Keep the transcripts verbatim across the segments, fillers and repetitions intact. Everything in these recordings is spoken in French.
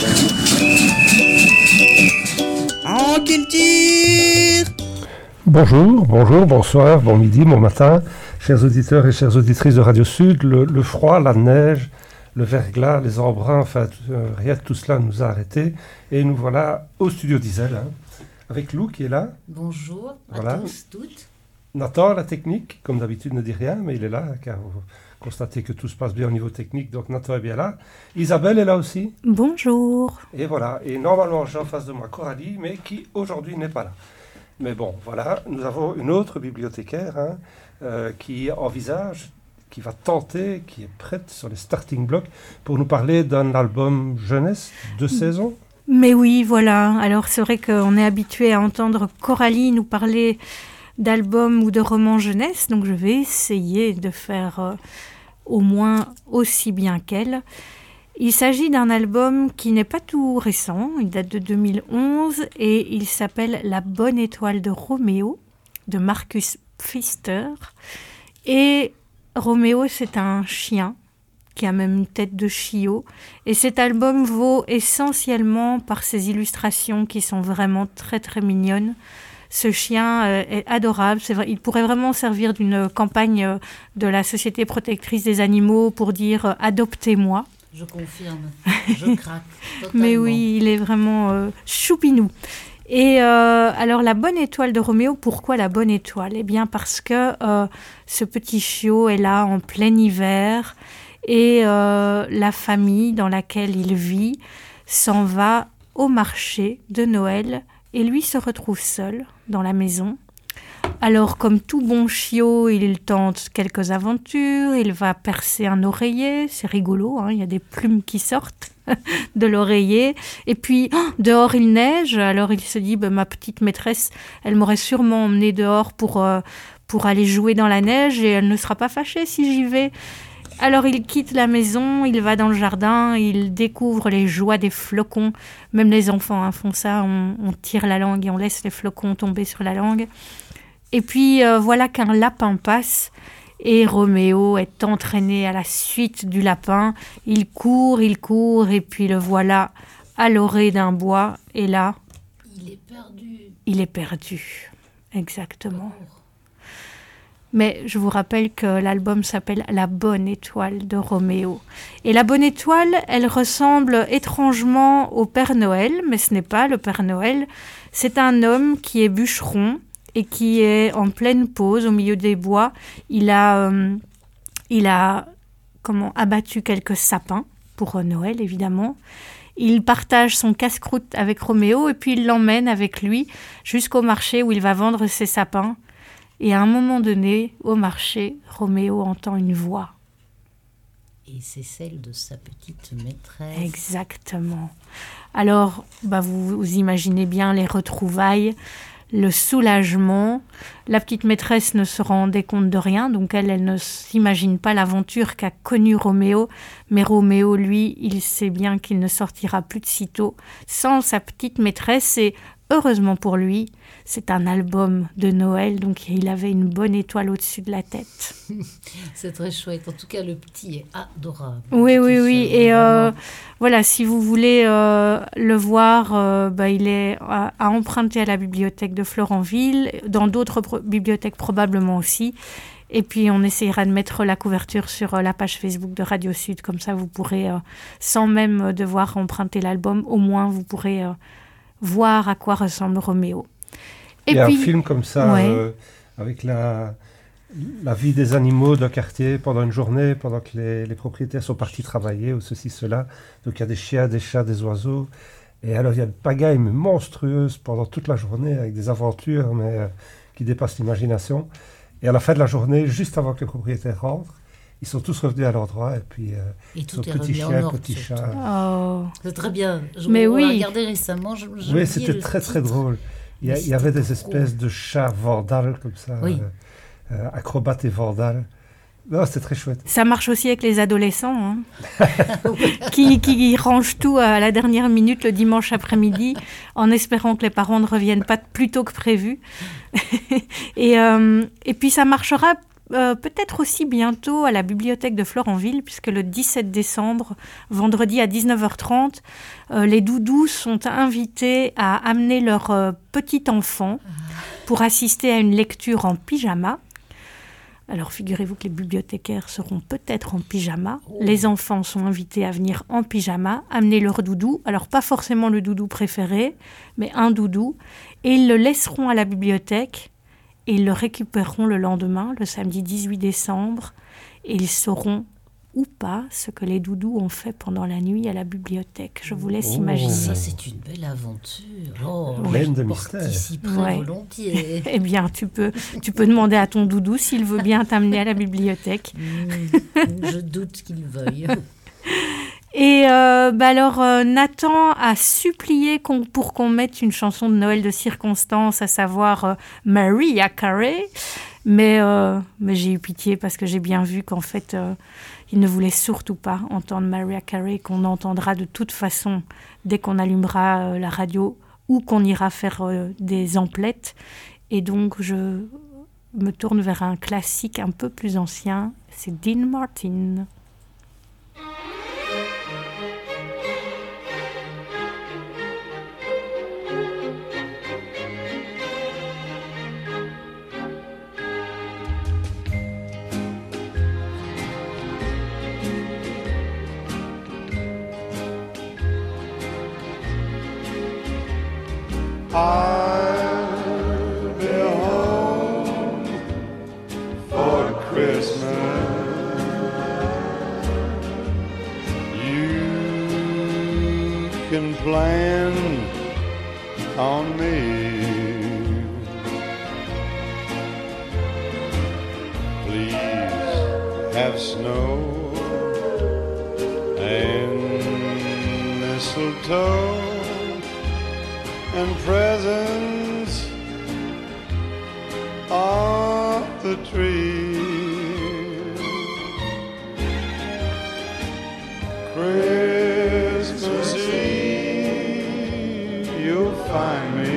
En culture. Bonjour, bonjour, bonsoir, bon midi, bon matin, chers auditeurs et chères auditrices de Radio Sud. Le, le froid, la neige, le verglas, les embruns, enfin, euh, rien de tout cela nous a arrêtés. Et nous voilà au studio d'Iselle, hein, avec Lou qui est là. Bonjour voilà. à tous, toutes. Nathan, la technique, comme d'habitude, ne dit rien, mais il est là, car vous constatez que tout se passe bien au niveau technique, donc Nathan est bien là. Isabelle est là aussi. Bonjour. Et voilà, et normalement j'ai en face de moi Coralie, mais qui aujourd'hui n'est pas là. Mais bon, voilà, nous avons une autre bibliothécaire hein, euh, qui envisage, qui va tenter, qui est prête sur les starting blocks pour nous parler d'un album jeunesse de saison. Mais oui, voilà. Alors c'est vrai qu'on est habitué à entendre Coralie nous parler d'albums ou de romans jeunesse, donc je vais essayer de faire euh, au moins aussi bien qu'elle. Il s'agit d'un album qui n'est pas tout récent, il date de deux mille onze et il s'appelle La Bonne Étoile de Roméo, de Marcus Pfister. Et Roméo, c'est un chien qui a même une tête de chiot. Et cet album vaut essentiellement par ses illustrations qui sont vraiment très très mignonnes. Ce chien euh, est adorable. C'est vrai, il pourrait vraiment servir d'une campagne euh, de la Société protectrice des animaux pour dire euh, « adoptez-moi ». Je confirme, je craque totalement. Mais oui, il est vraiment euh, choupinou. Et euh, alors, la bonne étoile de Roméo, pourquoi la bonne étoile ? Eh bien, parce que euh, ce petit chiot est là en plein hiver et euh, la famille dans laquelle il vit s'en va au marché de Noël et lui se retrouve seul dans la maison. Alors, comme tout bon chiot, il tente quelques aventures, il va percer un oreiller, c'est rigolo, hein, il y a des plumes qui sortent de l'oreiller. Et puis, oh, dehors, il neige, alors il se dit, bah, ma petite maîtresse, elle m'aurait sûrement emmené dehors pour, euh, pour aller jouer dans la neige et elle ne sera pas fâchée si j'y vais. Alors il quitte la maison, il va dans le jardin, il découvre les joies des flocons. Même les enfants hein, font ça, on, on tire la langue et on laisse les flocons tomber sur la langue. Et puis euh, voilà qu'un lapin passe et Roméo est entraîné à la suite du lapin. Il court, il court et puis le voilà à l'orée d'un bois. Et là, il est perdu. Il est perdu, exactement. Oh. Mais je vous rappelle que l'album s'appelle La Bonne Étoile de Roméo. Et la Bonne Étoile, elle ressemble étrangement au Père Noël, mais ce n'est pas le Père Noël. C'est un homme qui est bûcheron et qui est en pleine pause au milieu des bois. Il a, euh, il a comment, abattu quelques sapins pour Noël, évidemment. Il partage son casse-croûte avec Roméo et puis il l'emmène avec lui jusqu'au marché où il va vendre ses sapins. Et à un moment donné, au marché, Roméo entend une voix. Et c'est celle de sa petite maîtresse. Exactement. Alors, bah vous, vous imaginez bien les retrouvailles, le soulagement. La petite maîtresse ne se rendait compte de rien, donc elle, elle ne s'imagine pas l'aventure qu'a connue Roméo. Mais Roméo, lui, il sait bien qu'il ne sortira plus de sitôt sans sa petite maîtresse. Et heureusement pour lui, c'est un album de Noël, donc il avait une bonne étoile au-dessus de la tête. C'est très chouette. En tout cas, le petit est adorable. Oui, oui, oui. Et euh, voilà, si vous voulez euh, le voir, euh, bah, il est à, à emprunter à la bibliothèque de Florentville, dans d'autres pro- bibliothèques probablement aussi. Et puis, on essaiera de mettre la couverture sur euh, la page Facebook de Radio Sud. Comme ça, vous pourrez, euh, sans même devoir emprunter l'album, au moins, vous pourrez euh, voir à quoi ressemble Roméo. Et Il y a puis, un film comme ça, ouais. euh, avec la, la vie des animaux d'un quartier pendant une journée, pendant que les, les propriétaires sont partis travailler, ou ceci, cela. Donc il y a des chiens, des chats, des oiseaux. Et alors il y a une pagaille mais monstrueuse pendant toute la journée, avec des aventures mais, euh, qui dépassent l'imagination. Et à la fin de la journée, juste avant que les propriétaires rentrent, ils sont tous revenus à l'endroit et puis euh, et ils sont petits chiens, petits chats. Oh. C'est très bien. Je, mais on oui. l'a regardé récemment. Je, je oui, c'était très titre. très drôle. Il y, a, il y avait des espèces de chats vandales comme ça, oui. euh, euh, acrobates et vandales. Non, c'était très chouette. Ça marche aussi avec les adolescents, hein, qui, qui rangent tout à la dernière minute le dimanche après-midi, en espérant que les parents ne reviennent pas plus tôt que prévu. et, euh, et puis ça marchera euh, peut-être aussi bientôt à la bibliothèque de Florenville, puisque le dix-sept décembre, vendredi à dix-neuf heures trente, euh, les doudous sont invités à amener leur euh, petit enfant pour assister à une lecture en pyjama. Alors, figurez-vous que les bibliothécaires seront peut-être en pyjama. Oh. Les enfants sont invités à venir en pyjama, amener leur doudou. Alors, pas forcément le doudou préféré, mais un doudou. Et ils le laisseront à la bibliothèque et ils le récupéreront le lendemain, le samedi dix-huit décembre. Et ils sauront ou pas ce que les doudous ont fait pendant la nuit à la bibliothèque. Je vous laisse oh. imaginer. Ça, c'est une belle aventure. Oh, pleine de mystère. Ouais. volontiers. Eh bien, tu peux, tu peux demander à ton doudou s'il veut bien t'amener à la bibliothèque. Mmh, je doute qu'il veuille. Et euh, bah alors, euh, Nathan a supplié qu'on, pour qu'on mette une chanson de Noël de circonstance, à savoir euh, Mariah Carey. Mais, euh, mais j'ai eu pitié parce que j'ai bien vu qu'en fait, euh, il ne voulait surtout pas entendre Mariah Carey, qu'on entendra de toute façon dès qu'on allumera euh, la radio ou qu'on ira faire euh, des emplettes. Et donc, je me tourne vers un classique un peu plus ancien, c'est Dean Martin. I'll be home for Christmas. You can plan on me. Please have snow and mistletoe and presents on the tree. Christmas Eve, you'll find me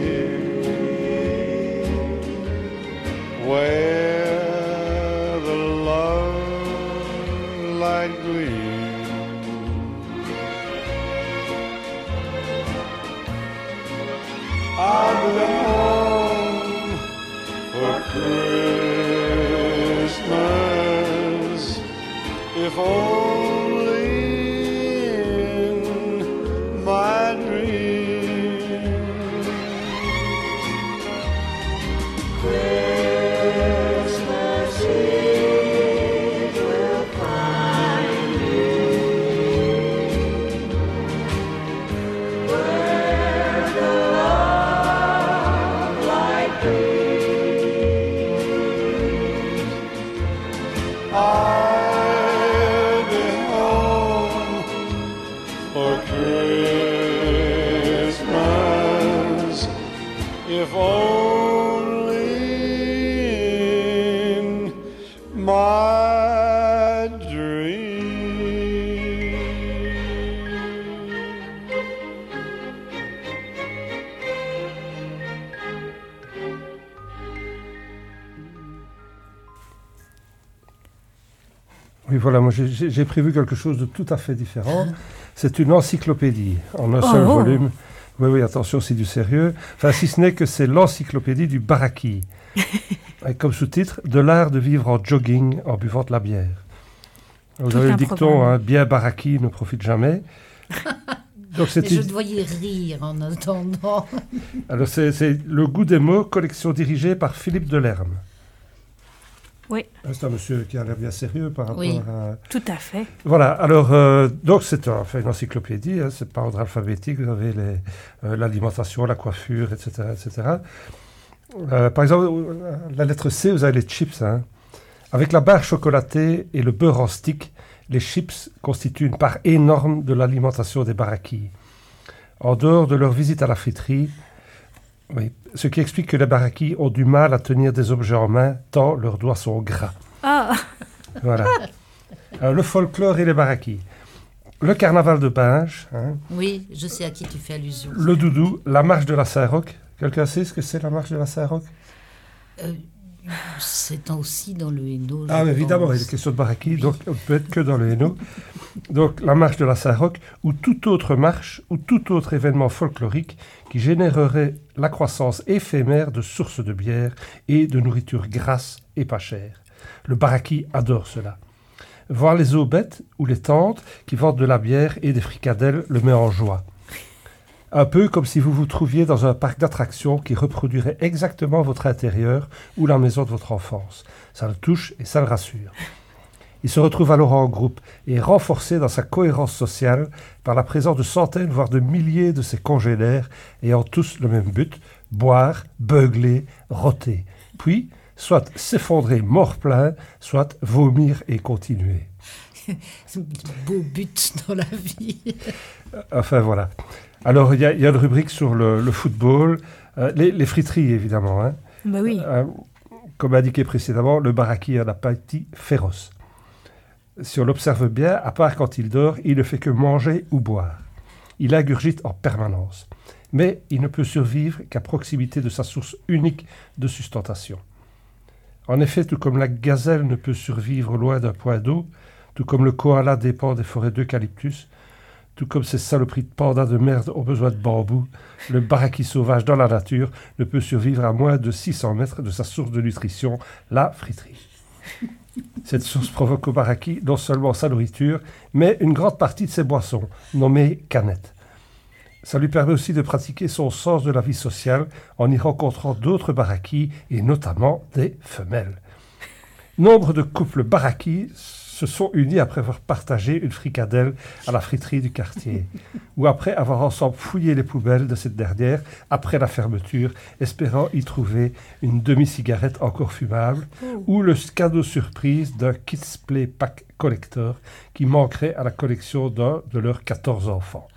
where the love light gleams. I'll be home for Christmas, if only in my dream. Christmas Eve will find me where the I'll be home for Christmas, if only in my dream. Oui, voilà, moi j'ai, j'ai prévu quelque chose de tout à fait différent. C'est une encyclopédie en un seul oh. volume. Oui, oui, attention, c'est du sérieux. Enfin, si ce n'est que c'est l'encyclopédie du baraki. Avec comme sous-titre « De l'art de vivre en jogging en buvant de la bière ». Vous tout avez le dicton, hein, bien baraki ne profite jamais. Donc c'est Mais je dois y rire en attendant. Alors c'est, c'est Le goût des mots, collection dirigée par Philippe Delerme. Oui. C'est un monsieur qui a l'air bien sérieux par rapport oui, à... tout à fait. Voilà, alors, euh, donc c'est un, enfin, une encyclopédie, hein, c'est par ordre alphabétique, vous avez les, euh, l'alimentation, la coiffure, et cetera, et cetera. Euh, par exemple, la lettre C, vous avez les chips. Hein. Avec la barre chocolatée et le beurre en stick, les chips constituent une part énorme de l'alimentation des barakis. En dehors de leur visite à la friterie, oui, ce qui explique que les barakis ont du mal à tenir des objets en main tant leurs doigts sont gras. Ah. Voilà. Alors, le folklore et les barakis. Le carnaval de Binge. Hein. Oui, je sais à qui tu fais allusion. Le doudou, la marche de la Saint-Roch. Quelqu'un sait ce que c'est la marche de la Saint-Roch ? euh, C'est aussi dans le Hainaut. Ah, je évidemment, pense. il est question de baraki, donc on ne peut être que dans le Hainaut. Donc la marche de la Saint-Roch, ou toute autre marche, ou tout autre événement folklorique qui générerait la croissance éphémère de sources de bière et de nourriture grasse et pas chère. Le baraki adore cela. Voir les aubettes ou les tantes qui vendent de la bière et des fricadelles le met en joie. Un peu comme si vous vous trouviez dans un parc d'attractions qui reproduirait exactement votre intérieur ou la maison de votre enfance. Ça le touche et ça le rassure. Il se retrouve alors en groupe et est renforcé dans sa cohérence sociale par la présence de centaines, voire de milliers de ses congénères ayant tous le même but, boire, beugler, roter. Puis, soit s'effondrer mort plein, soit vomir et continuer. C'est un beau but dans la vie. Enfin, voilà. Alors, il y, y a une rubrique sur le, le football, euh, les, les friteries, évidemment. Hein. Bah oui. Euh, comme indiqué précédemment, le baraki a un appétit féroce. Si on l'observe bien, à part quand il dort, il ne fait que manger ou boire. Il ingurgite en permanence. Mais il ne peut survivre qu'à proximité de sa source unique de sustentation. En effet, tout comme la gazelle ne peut survivre loin d'un point d'eau, tout comme le koala dépend des forêts d'eucalyptus, tout comme ces saloperies de pandas de merde ont besoin de bambou, le baraki sauvage dans la nature ne peut survivre à moins de six cents mètres de sa source de nutrition, la friterie. Cette source provoque au baraki non seulement sa nourriture, mais une grande partie de ses boissons, nommées canettes. Ça lui permet aussi de pratiquer son sens de la vie sociale en y rencontrant d'autres barakis et notamment des femelles. Nombre de couples barakis se sont unis après avoir partagé une fricadelle à la friterie du quartier, ou après avoir ensemble fouillé les poubelles de cette dernière après la fermeture, espérant y trouver une demi-cigarette encore fumable, Oh. ou le cadeau surprise d'un Kids Play Pack Collector qui manquerait à la collection d'un de leurs quatorze enfants.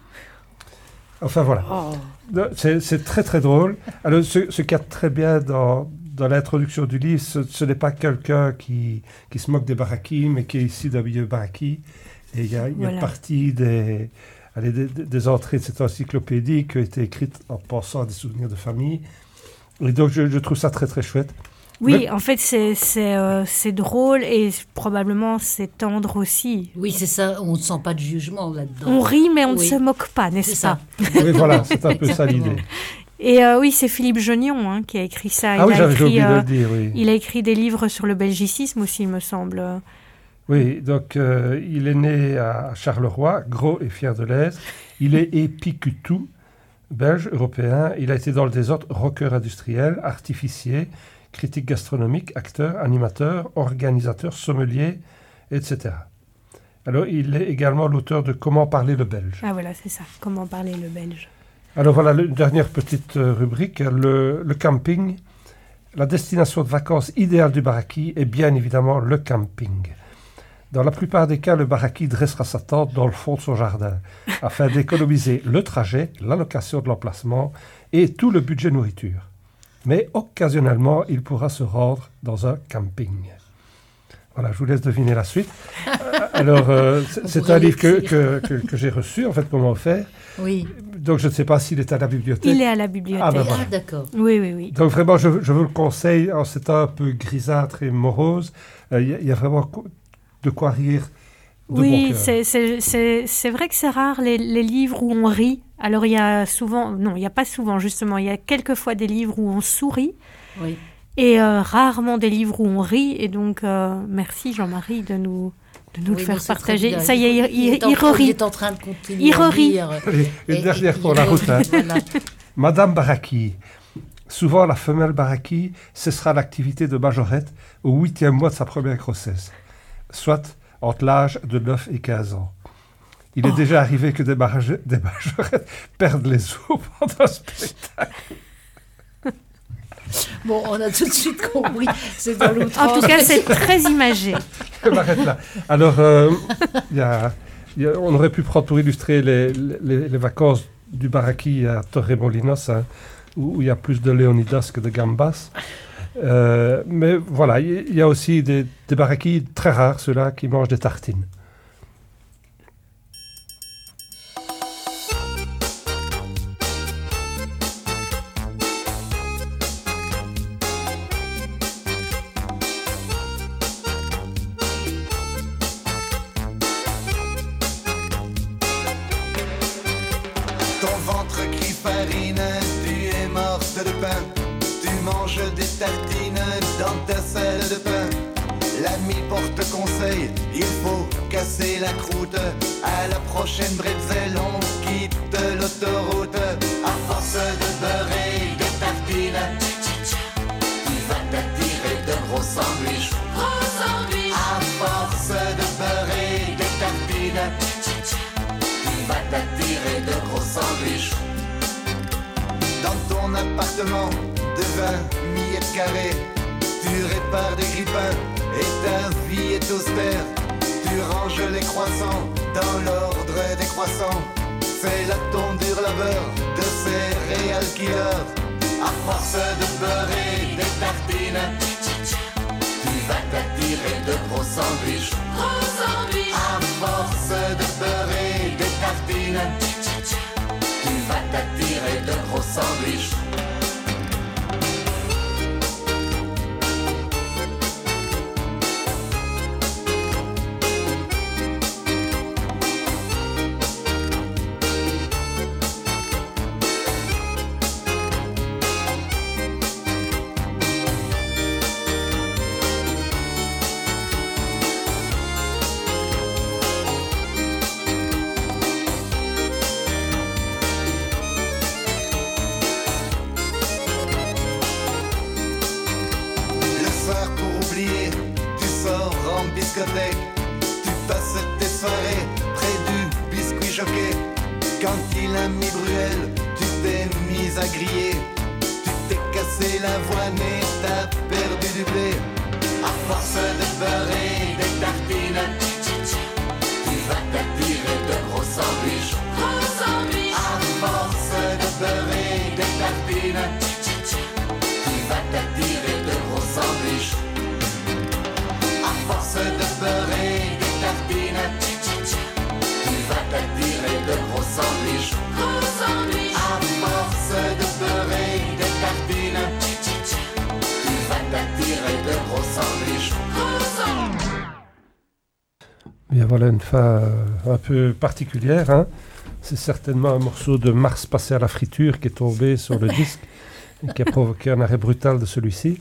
Enfin voilà, Oh. c'est, c'est très très drôle. Alors ce, ce qu'il y a très bien dans, dans l'introduction du livre, ce, ce n'est pas quelqu'un qui, qui se moque des barakis, mais qui est issu d'un milieu baraki. Et il y a, il y a Voilà. une partie des, allez, des, des entrées de cette encyclopédie qui a été écrite en pensant à des souvenirs de famille. Et donc je, je trouve ça très très chouette. Oui, en fait, c'est, c'est, euh, c'est drôle et probablement c'est tendre aussi. Oui, c'est ça, on ne sent pas de jugement là-dedans. On rit, mais on ne Oui. se moque pas, n'est-ce C'est pas? ça. Oui, voilà, c'est un peu ça l'idée. Et euh, oui, c'est Philippe Genion hein, qui a écrit ça. Ah oui, a j'avais écrit, oublié de euh, le dire, oui. il a écrit des livres sur le belgicisme aussi, il me semble. Oui, donc euh, il est né à Charleroi, gros et fier de l'Aise. Il est épicutou, belge, européen. Il a été dans le désordre rocker industriel, artificier, critique gastronomique, acteur, animateur, organisateur, sommelier, et cetera. Alors, il est également l'auteur de Comment parler le belge. Ah voilà, c'est ça. Comment parler le belge? Alors voilà, une dernière petite euh, rubrique, le, le camping. La destination de vacances idéale du baraki est bien évidemment le camping. Dans la plupart des cas, le baraki dressera sa tente dans le fond de son jardin, afin d'économiser le trajet, la location de l'emplacement et tout le budget nourriture. Mais occasionnellement, il pourra se rendre dans un camping. Voilà, je vous laisse deviner la suite. Euh, Alors, euh, c'est, c'est un livre que, que, que, que j'ai reçu, en fait, comment faire. Oui. Donc, je ne sais pas s'il est à la bibliothèque. Il est à la bibliothèque. Ah ben voilà. Ah, d'accord. Oui, oui, oui. Donc, vraiment, je, je vous le conseille. En c'est un peu grisâtre et morose. Il euh, y, y a vraiment co- de quoi rire. De bon Oui, cœur. c'est, c'est, c'est, c'est vrai que c'est rare les, les livres où on rit. Alors, il y a souvent... Non, il n'y a pas souvent, justement. Il y a quelquefois des livres où on sourit. Oui. Et euh, rarement des livres où on rit. Et donc, euh, merci Jean-Marie de nous, de nous Oui, le faire non, c'est partager. très bien. Ça y est, il, il, est en il train- rerit. Il est en train de continuer Il à rerit. lire. Allez, une Et- dernière et- pour il la rerit, route. Hein. voilà. Madame Baraki. Souvent, la femelle Baraki cessera l'activité de majorette au huitième mois de sa première grossesse, soit entre l'âge de neuf et quinze ans. Il est Oh. déjà arrivé que des, marge- des majorettes perdent les os pendant un spectacle. Bon, on a tout de suite compris. C'est dans l'autre. En tout cas, c'est très imagé. Je m'arrête là. Alors, euh, y a, y a- on aurait pu prendre pour illustrer les, les, les vacances du Baraki à Torremolinos, hein, où il y a plus de Léonidas que de Gambas. Euh, mais voilà, il y, y a aussi des, des Barakis très rares, ceux-là, qui mangent des tartines. ventre qui farine, tu es morte de pain. Tu manges des tartines dans ta salle de pain. L'ami porte conseil, il faut casser la croûte. À la prochaine bretzel, on quitte l'autoroute. À force de beurrer des tartines, tu vas t'attirer de gros sandwichs. Gros sandwich. À force de beurrer des tartines, tu vas t'attirer de gros sandwichs. Dans ton appartement de vingt mètres carrés, tu répares des grippins et ta vie est austère. Tu ranges les croissants dans l'ordre des croissants. Fais la tondure labeur de céréales killer. À force de beurrer des tartines, tu vas t'attirer de gros sandwichs. Gros sandwich. À force de beurrer des tartines, tu vas t'attirer de gros sandwichs. Tu passes tes soirées près du biscuit choqué. Quand il a mis Bruel, tu t'es mise à griller. Tu t'es cassé l'avoine et t'as perdu du blé. À force de beurrer des tartines, tu vas t'attirer de gros sandwichs. Gros sandwich. À force de beurrer des tartines, tu vas t'attirer de gros sandwichs. À force de beurrer des tartines, tu vas t'attirer de gros sandwichs. Gros sandwich. À force de beurrer des tartines, tu vas t'attirer de gros sandwichs. Gros sandwich. Bien, voilà une fin euh, un peu particulière. Hein. C'est certainement un morceau de Mars passé à la friture qui est tombé sur le disque et qui a provoqué un arrêt brutal de celui-ci.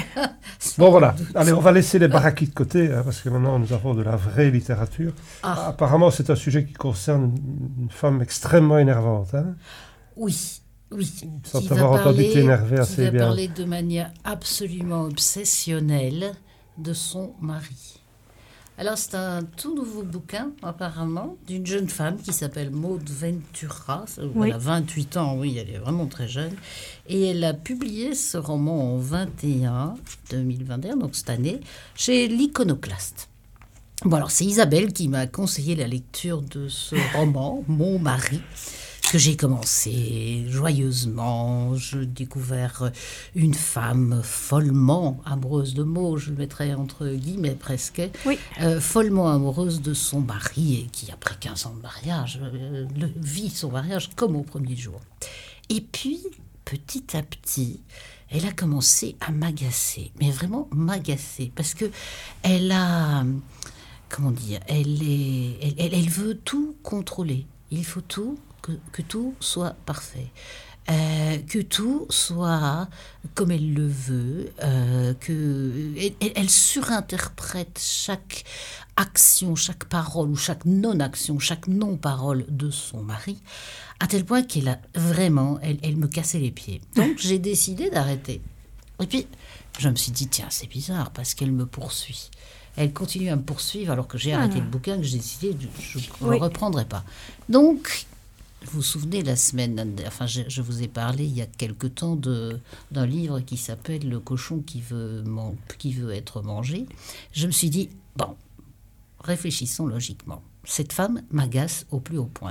Bon voilà, allez, on va laisser les baraquis de côté, hein, parce que maintenant nous avons de la vraie littérature. Ah. Apparemment, c'est un sujet qui concerne une femme extrêmement énervante. Hein. Oui, oui. Sans Qui t'avoir va entendu parler- t'énerver assez qui va bien. parler de manière absolument obsessionnelle de son mari. Alors, c'est un tout nouveau bouquin, apparemment, d'une jeune femme qui s'appelle Maud Ventura. Oui. Elle a vingt-huit ans, oui, elle est vraiment très jeune. Et elle a publié ce roman en vingt et un, deux mille vingt et un, donc cette année, chez l'Iconoclaste. Bon, alors, c'est Isabelle qui m'a conseillé la lecture de ce roman, Mon mari, que j'ai commencé joyeusement. Je découvert une femme follement amoureuse de Maud, je le mettrais entre guillemets presque, Oui. euh, follement amoureuse de son mari et qui, après quinze ans de mariage, euh, le- vit son mariage comme au premier jour. Et puis, petit à petit, elle a commencé à m'agacer, mais vraiment m'agacer, parce que elle a, comment dire, elle, est, elle, elle, elle veut tout contrôler. Il faut tout, que, que tout soit parfait. Euh, que tout soit comme elle le veut, euh, que elle, elle surinterprète chaque action, chaque parole ou chaque non-action, chaque non-parole de son mari, à tel point qu'elle a vraiment, elle, elle me cassait les pieds. Donc j'ai décidé d'arrêter. Et puis je me suis dit, tiens, c'est bizarre parce qu'elle me poursuit. Elle continue à me poursuivre alors que j'ai arrêté Ah. le bouquin, que j'ai décidé, de- je ne Oui. le reprendrai pas. Donc, vous vous souvenez, la semaine, enfin, je, je vous ai parlé il y a quelque temps de, d'un livre qui s'appelle Le cochon qui veut, man- qui veut être mangé. Je me suis dit, bon, réfléchissons logiquement. Cette femme m'agace au plus haut point.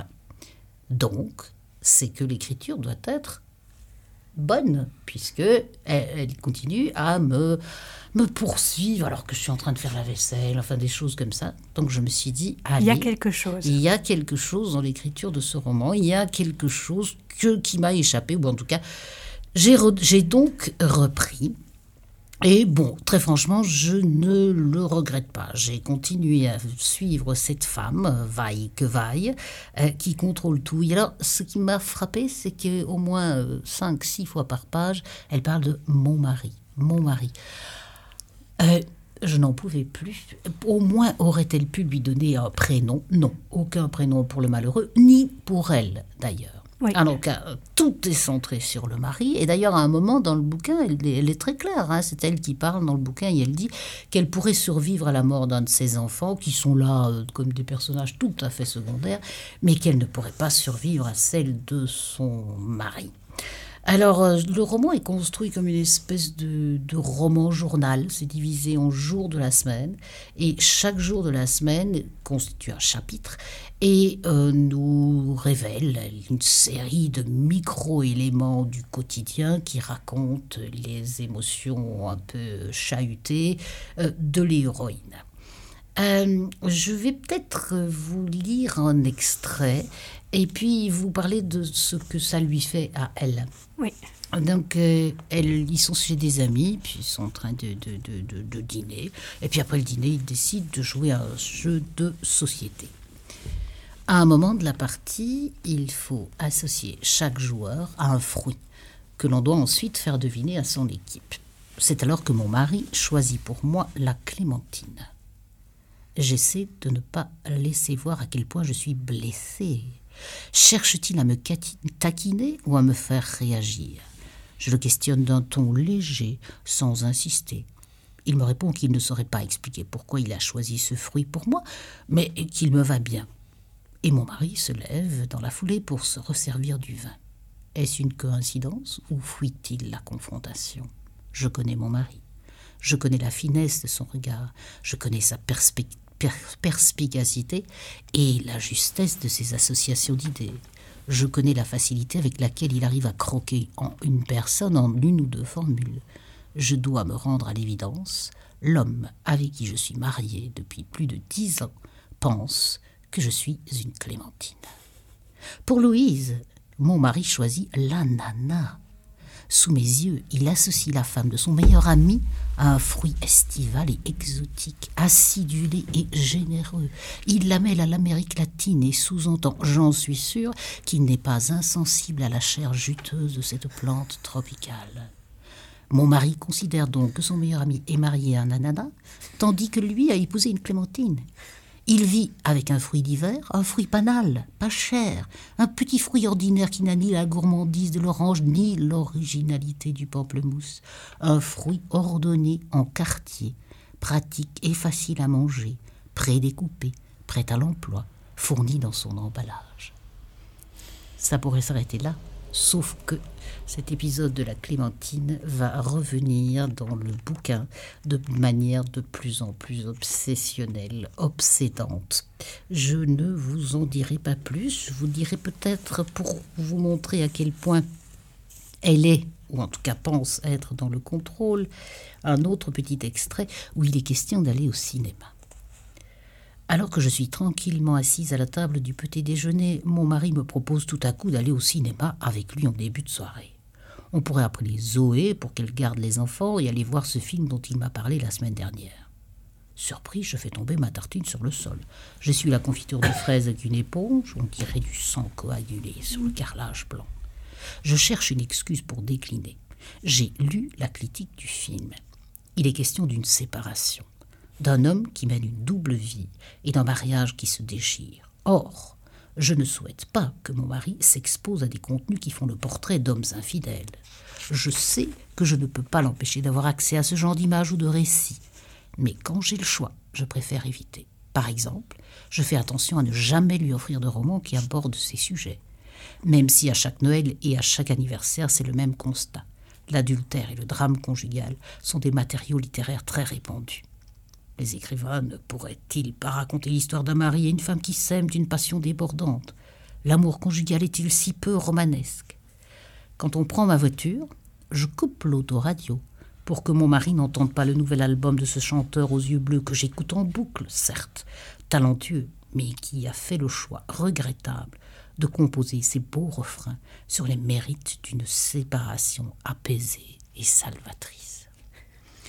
Donc, c'est que l'écriture doit être bonne, puisque elle, elle continue à me, me poursuivre alors que je suis en train de faire la vaisselle, enfin des choses comme ça. Donc je me suis dit, allez, Il y a quelque chose. il y a quelque chose dans l'écriture de ce roman, il y a quelque chose que, qui m'a échappé, ou en tout cas, j'ai, re- j'ai donc repris Et bon, très franchement, je ne le regrette pas. J'ai continué à suivre cette femme, vaille que vaille, euh, qui contrôle tout. Et alors, ce qui m'a frappé, c'est qu'au moins euh, cinq, six fois par page, elle parle de mon mari, mon mari. Euh, je n'en pouvais plus. Au moins, aurait-elle pu lui donner un prénom? Non, aucun prénom pour le malheureux, ni pour elle, d'ailleurs. Oui. Alors, tout est centré sur le mari. Et d'ailleurs, à un moment dans le bouquin, elle est, elle est très claire. Hein, c'est elle qui parle dans le bouquin et elle dit qu'elle pourrait survivre à la mort d'un de ses enfants, qui sont là euh, comme des personnages tout à fait secondaires, mais qu'elle ne pourrait pas survivre à celle de son mari. Alors, euh, le roman est construit comme une espèce de, de roman-journal. C'est divisé en jours de la semaine. Et chaque jour de la semaine constitue un chapitre et euh, nous révèle une série de micro-éléments du quotidien qui racontent les émotions un peu chahutées euh, de l'héroïne. Euh, je vais peut-être vous lire un extrait et puis vous parler de ce que ça lui fait à elle. Oui. Donc, euh, elle, ils sont chez des amis, puis ils sont en train de, de, de, de, de dîner. Et puis après le dîner, ils décident de jouer à un jeu de société. À un moment de la partie, il faut associer chaque joueur à un fruit que l'on doit ensuite faire deviner à son équipe. C'est alors que mon mari choisit pour moi la clémentine. J'essaie de ne pas laisser voir à quel point je suis blessée. Cherche-t-il à me taquiner ou à me faire réagir? Je le questionne d'un ton léger, sans insister. Il me répond qu'il ne saurait pas expliquer pourquoi il a choisi ce fruit pour moi, mais qu'il me va bien. Et mon mari se lève dans la foulée pour se resservir du vin. Est-ce une coïncidence ou fuit-il la confrontation? Je connais mon mari. Je connais la finesse de son regard. Je connais sa perspective. perspicacité et la justesse de ses associations d'idées. Je connais la facilité avec laquelle il arrive à croquer en une personne en une ou deux formules. Je dois me rendre à l'évidence. L'homme avec qui je suis mariée depuis plus de dix ans pense que je suis une clémentine. Pour Louise, mon mari choisit l'ananas. Sous mes yeux, il associe la femme de son meilleur ami à un fruit estival et exotique, acidulé et généreux. Il la mêle à l'Amérique latine et sous-entend, j'en suis sûr, qu'il n'est pas insensible à la chair juteuse de cette plante tropicale. Mon mari considère donc que son meilleur ami est marié à un ananas, tandis que lui a épousé une clémentine. Il vit avec un fruit d'hiver, un fruit banal, pas cher, un petit fruit ordinaire qui n'a ni la gourmandise de l'orange ni l'originalité du pamplemousse, un fruit ordonné en quartier, pratique et facile à manger, prédécoupé, prêt à l'emploi, fourni dans son emballage. Ça pourrait s'arrêter là, sauf que cet épisode de la clémentine va revenir dans le bouquin de manière de plus en plus obsessionnelle, obsédante. Je ne vous en dirai pas plus, je vous dirai peut-être pour vous montrer à quel point elle est, ou en tout cas pense être dans le contrôle, un autre petit extrait où il est question d'aller au cinéma. Alors que je suis tranquillement assise à la table du petit déjeuner, mon mari me propose tout à coup d'aller au cinéma avec lui en début de soirée. On pourrait appeler Zoé pour qu'elle garde les enfants et aller voir ce film dont il m'a parlé la semaine dernière. Surpris, je fais tomber ma tartine sur le sol. J'essuie la confiture de fraises avec une éponge, on dirait du sang coagulé sur le carrelage blanc. Je cherche une excuse pour décliner. J'ai lu la critique du film. Il est question d'une séparation, d'un homme qui mène une double vie et d'un mariage qui se déchire. Or, je ne souhaite pas que mon mari s'expose à des contenus qui font le portrait d'hommes infidèles. Je sais que je ne peux pas l'empêcher d'avoir accès à ce genre d'images ou de récits. Mais quand j'ai le choix, je préfère éviter. Par exemple, je fais attention à ne jamais lui offrir de romans qui abordent ces sujets. Même si à chaque Noël et à chaque anniversaire, c'est le même constat. L'adultère et le drame conjugal sont des matériaux littéraires très répandus. Les écrivains ne pourraient-ils pas raconter l'histoire d'un mari et une femme qui s'aiment d'une passion débordante? L'amour conjugal est-il si peu romanesque? Quand on prend ma voiture, je coupe l'autoradio pour que mon mari n'entende pas le nouvel album de ce chanteur aux yeux bleus que j'écoute en boucle, certes, talentueux, mais qui a fait le choix regrettable de composer ses beaux refrains sur les mérites d'une séparation apaisée et salvatrice.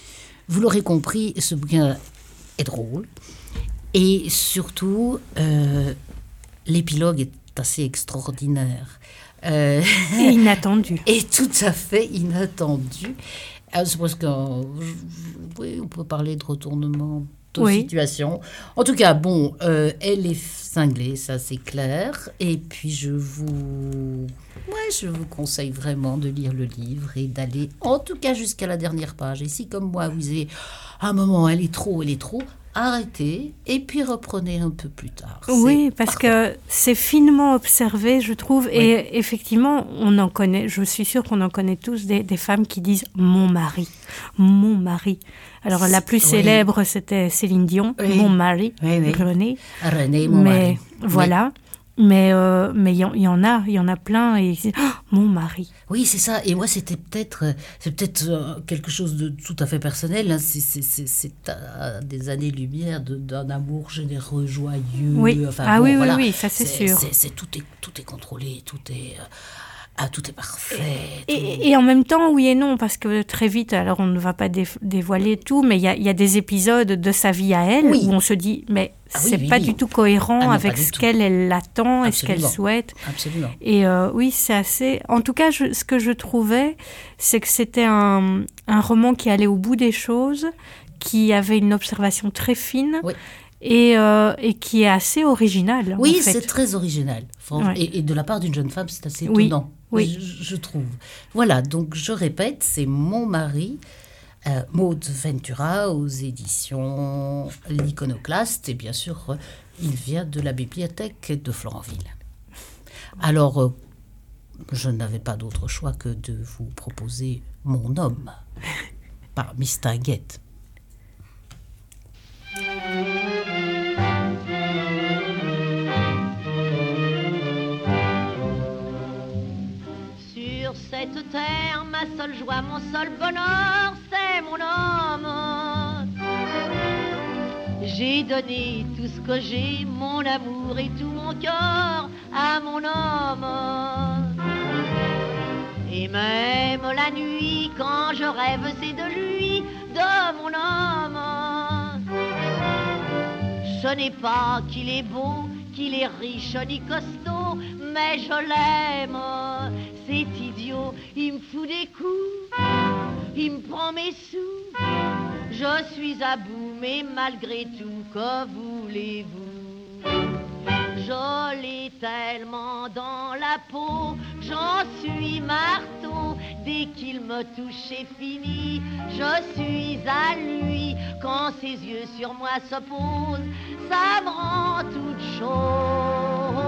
vous l'aurez compris, ce bouquin est drôle. Et surtout, euh, l'épilogue est assez extraordinaire. Euh, Et inattendu. Et tout à fait inattendu. Ah, c'est parce que, euh, oui, on peut parler de retournement de Oui. situation. En tout cas, bon, euh, elle est cinglée, ça c'est clair. Et puis je vous, ouais, je vous conseille vraiment de lire le livre et d'aller, en tout cas, jusqu'à la dernière page. Et si, comme moi, vous avez un moment, elle est trop, elle est trop, arrêtez et puis reprenez un peu plus tard. Oui, C'est parce parfait. que c'est finement observé, je trouve. Et effectivement, on en connaît, je suis sûre qu'on en connaît tous, des, des femmes qui disent « mon mari »,« mon mari ». Alors, la plus Oui. célèbre, c'était Céline Dion, Oui. « mon mari Oui, oui. » René. René, mon Mais mari. voilà. Mais euh, mais il y, en- il y en a, il y en a plein. Et ils disent oh, « mon mari ». Oui, c'est ça. Et moi, c'était peut-être, euh, c'est peut-être euh, quelque chose de tout à fait personnel. Hein. C'est, c'est, c'est, c'est à des années-lumière de, d'un amour généreux, joyeux. Oui. Enfin, Ah bon, oui, oui, voilà. oui, ça, c'est sûr. C'est, c'est, tout est, tout est contrôlé, tout est, euh, ah, tout est parfait. tout- Et, et en même temps, oui et non, parce que très vite, alors on ne va pas dé- dévoiler tout, mais il y a, il y a des épisodes de sa vie à elle Oui. où on se dit, mais Ah oui, c'est oui, pas oui. du tout cohérent Ah non, avec pas du ce tout. qu'elle elle attend et ce qu'elle Absolument. souhaite. Absolument. Et euh, oui, c'est assez. En tout cas, je- ce que je trouvais, c'est que c'était un, un roman qui allait au bout des choses, qui avait une observation très fine. Oui. Et, euh, et qui est assez original. Oui, en fait. c'est très original. Franchement. Ouais. Et, et de la part d'une jeune femme, c'est assez Oui, étonnant, oui. je, je trouve. Voilà, donc je répète, c'est Mon mari, euh, Maud Ventura, aux éditions L'Iconoclaste. Et bien sûr, euh, il vient de la bibliothèque de Florenville. Alors, euh, je n'avais pas d'autre choix que de vous proposer Mon homme, par Mistinguett. Sur cette terre, ma seule joie, mon seul bonheur, c'est mon homme. J'ai donné tout ce que j'ai, mon amour et tout mon cœur à mon homme. Et même la nuit, quand je rêve, c'est de lui, de mon homme. Ce n'est pas qu'il est beau, qu'il est riche ni costaud, mais je l'aime. C'est idiot, il me fout des coups, il me prend mes sous. Je suis à bout, mais malgré tout, que voulez-vous? Je l'ai tellement dans la peau, j'en suis marteau. Dès qu'il me touche, c'est fini. Je suis à lui quand ses yeux sur moi se posent. Ça me rend toute chose.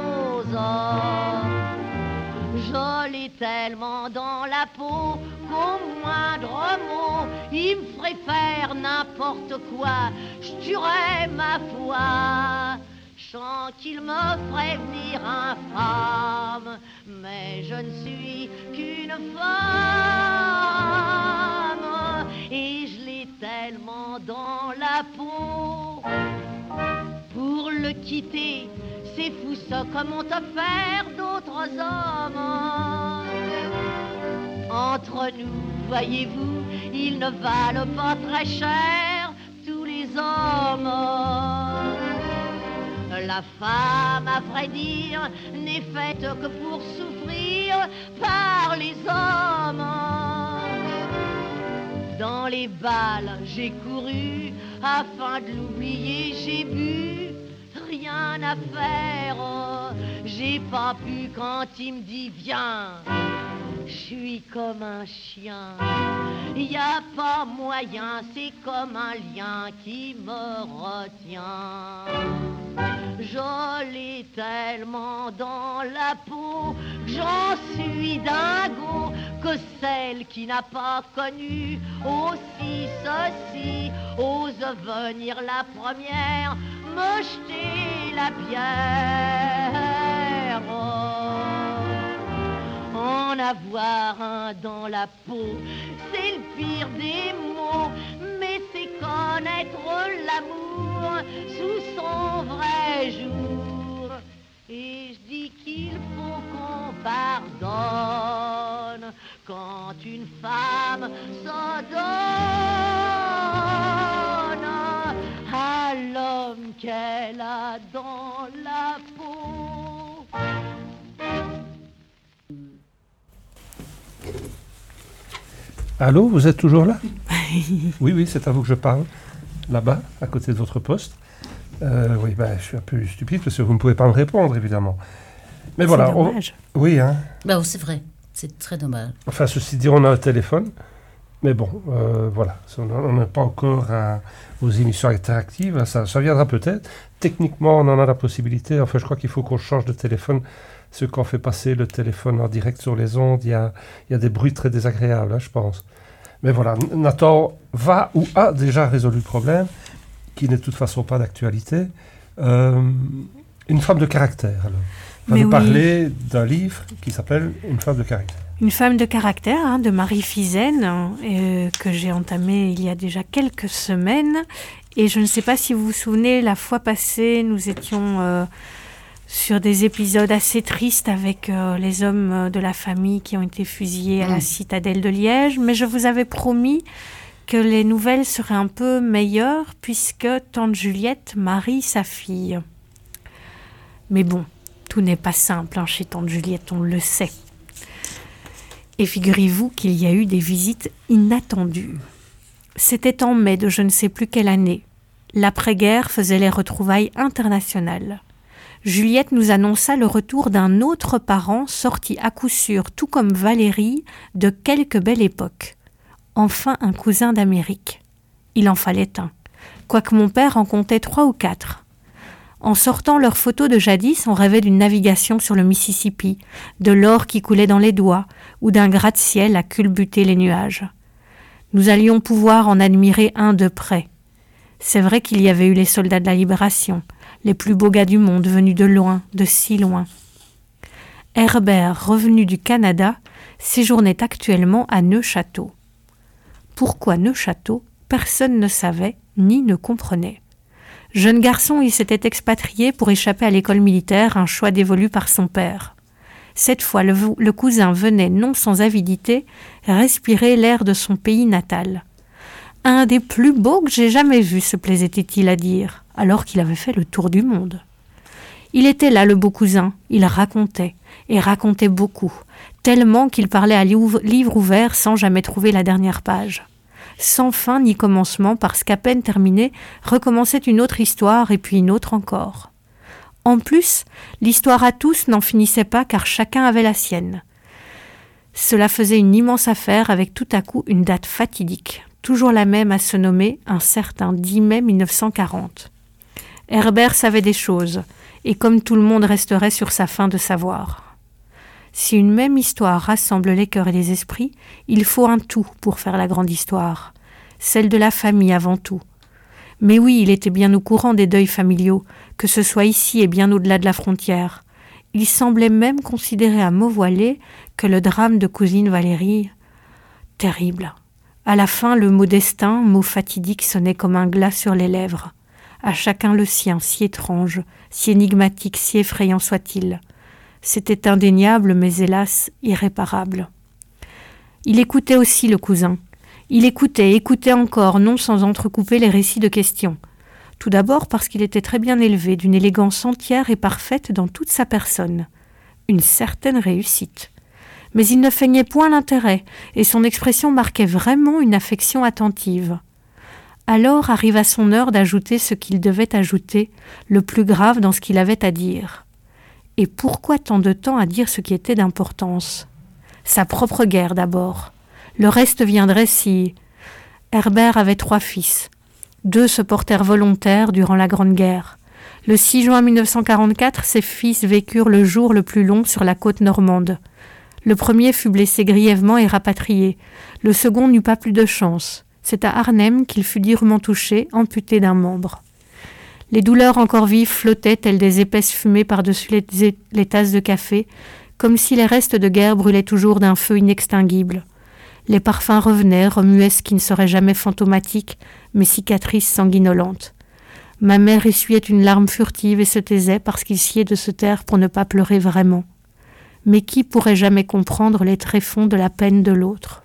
Je l'ai tellement dans la peau qu'au moindre mot, il me ferait faire n'importe quoi. Je tuerais ma foi. Je sens qu'il me ferait venir infâme, mais je ne suis qu'une femme et je l'ai tellement dans la peau. Pour le quitter, c'est fou ça comme ont offert d'autres hommes. Entre nous, voyez-vous, ils ne valent pas très cher, tous les hommes. La femme, à vrai dire, n'est faite que pour souffrir par les hommes. Dans les balles, j'ai couru, afin de l'oublier, j'ai bu, rien à faire. J'ai pas pu quand il me dit viens. Je suis comme un chien, y a pas moyen, c'est comme un lien qui me retient. Je l'ai tellement dans la peau, j'en suis dingo, que celle qui n'a pas connu aussi ceci, ose venir la première, me jeter la pierre. En avoir un dans la peau, c'est le pire des mots, mais c'est connaître l'amour sous son vrai jour. Et je dis qu'il faut qu'on pardonne quand une femme se donne. Allô, vous êtes toujours là? Oui, oui, c'est à vous que je parle. Là-bas, à côté de votre poste. Euh, oui, ben, je suis un peu stupide parce que vous ne pouvez pas me répondre, évidemment. Mais C'est voilà. dommage. On... Oui, hein. Bah, c'est vrai, c'est très dommage. Enfin, ceci dit, on a un téléphone. Mais bon, euh, voilà. On n'a pas encore un, aux émissions interactives. Ça, ça viendra peut-être. Techniquement, on en a la possibilité. Enfin, je crois qu'il faut qu'on change de téléphone. Ce qu'on fait passer le téléphone en direct sur les ondes, il y a, il y a des bruits très désagréables, hein, je pense. Mais voilà, Nathan va ou a déjà résolu le problème, qui n'est de toute façon pas d'actualité. Euh, une femme de caractère, alors. On va Mais nous oui. parler d'un livre qui s'appelle Une femme de caractère. Une femme de caractère, hein, de Marie Fizen, euh, que j'ai entamée il y a déjà quelques semaines. Et je ne sais pas si vous vous souvenez, la fois passée, nous étions euh, sur des épisodes assez tristes avec euh, les hommes euh, de la famille qui ont été fusillés à la citadelle de Liège. Mais je vous avais promis que les nouvelles seraient un peu meilleures puisque tante Juliette marie sa fille. Mais bon, tout n'est pas simple hein, chez tante Juliette, on le sait. Et figurez-vous qu'il y a eu des visites inattendues. C'était en mai de je ne sais plus quelle année. L'après-guerre faisait les retrouvailles internationales. Juliette nous annonça le retour d'un autre parent sorti à coup sûr, tout comme Valérie, de quelque belle époque. Enfin un cousin d'Amérique. Il en fallait un, quoique mon père en comptait trois ou quatre. En sortant leurs photos de jadis, on rêvait d'une navigation sur le Mississippi, de l'or qui coulait dans les doigts, ou d'un gratte-ciel à culbuter les nuages. Nous allions pouvoir en admirer un de près. C'est vrai qu'il y avait eu les soldats de la Libération, les plus beaux gars du monde venus de loin, de si loin. Herbert, revenu du Canada, séjournait actuellement à Neufchâteau. Pourquoi Neufchâteau? Personne ne savait ni ne comprenait. Jeune garçon, il s'était expatrié pour échapper à l'école militaire, un choix dévolu par son père. Cette fois, le, le cousin venait, non sans avidité, respirer l'air de son pays natal. Un des plus beaux que j'ai jamais vus, se plaisait-il à dire, alors qu'il avait fait le tour du monde. Il était là, le beau cousin, il racontait, et racontait beaucoup, tellement qu'il parlait à livre ouvert sans jamais trouver la dernière page. Sans fin ni commencement, parce qu'à peine terminée, recommençait une autre histoire et puis une autre encore. En plus, l'histoire à tous n'en finissait pas car chacun avait la sienne. Cela faisait une immense affaire avec tout à coup une date fatidique, toujours la même à se nommer un certain dix mai mille neuf cent quarante. Herbert savait des choses, et comme tout le monde resterait sur sa faim de savoir. Si une même histoire rassemble les cœurs et les esprits, il faut un tout pour faire la grande histoire, celle de la famille avant tout. Mais oui, il était bien au courant des deuils familiaux, que ce soit ici et bien au-delà de la frontière. Il semblait même considérer à mots voilés que le drame de cousine Valérie... Terrible. À la fin, le mot destin, mot fatidique, sonnait comme un glas sur les lèvres. À chacun le sien, si étrange, si énigmatique, si effrayant soit-il. C'était indéniable, mais hélas, irréparable. Il écoutait aussi le cousin. Il écoutait, écoutait encore, non sans entrecouper les récits de questions. Tout d'abord parce qu'il était très bien élevé, d'une élégance entière et parfaite dans toute sa personne. Une certaine réussite. Mais il ne feignait point l'intérêt, et son expression marquait vraiment une affection attentive. Alors arriva son heure d'ajouter ce qu'il devait ajouter, le plus grave dans ce qu'il avait à dire. Et pourquoi tant de temps à dire ce qui était d'importance? Sa propre guerre d'abord. Le reste viendrait si... Herbert avait trois fils. Deux se portèrent volontaires durant la Grande Guerre. Le six juin mille neuf cent quarante-quatre, ses fils vécurent le jour le plus long sur la côte normande. Le premier fut blessé grièvement et rapatrié. Le second n'eut pas plus de chance. C'est à Arnhem qu'il fut durement touché, amputé d'un membre. Les douleurs encore vives flottaient telles des épaisses fumées par-dessus les, les tasses de café, comme si les restes de guerre brûlaient toujours d'un feu inextinguible. Les parfums revenaient, remuaient ce qui ne serait jamais fantomatique, mais cicatrices sanguinolentes. Ma mère essuyait une larme furtive et se taisait parce qu'il sied de se taire pour ne pas pleurer vraiment. Mais qui pourrait jamais comprendre les tréfonds de la peine de l'autre?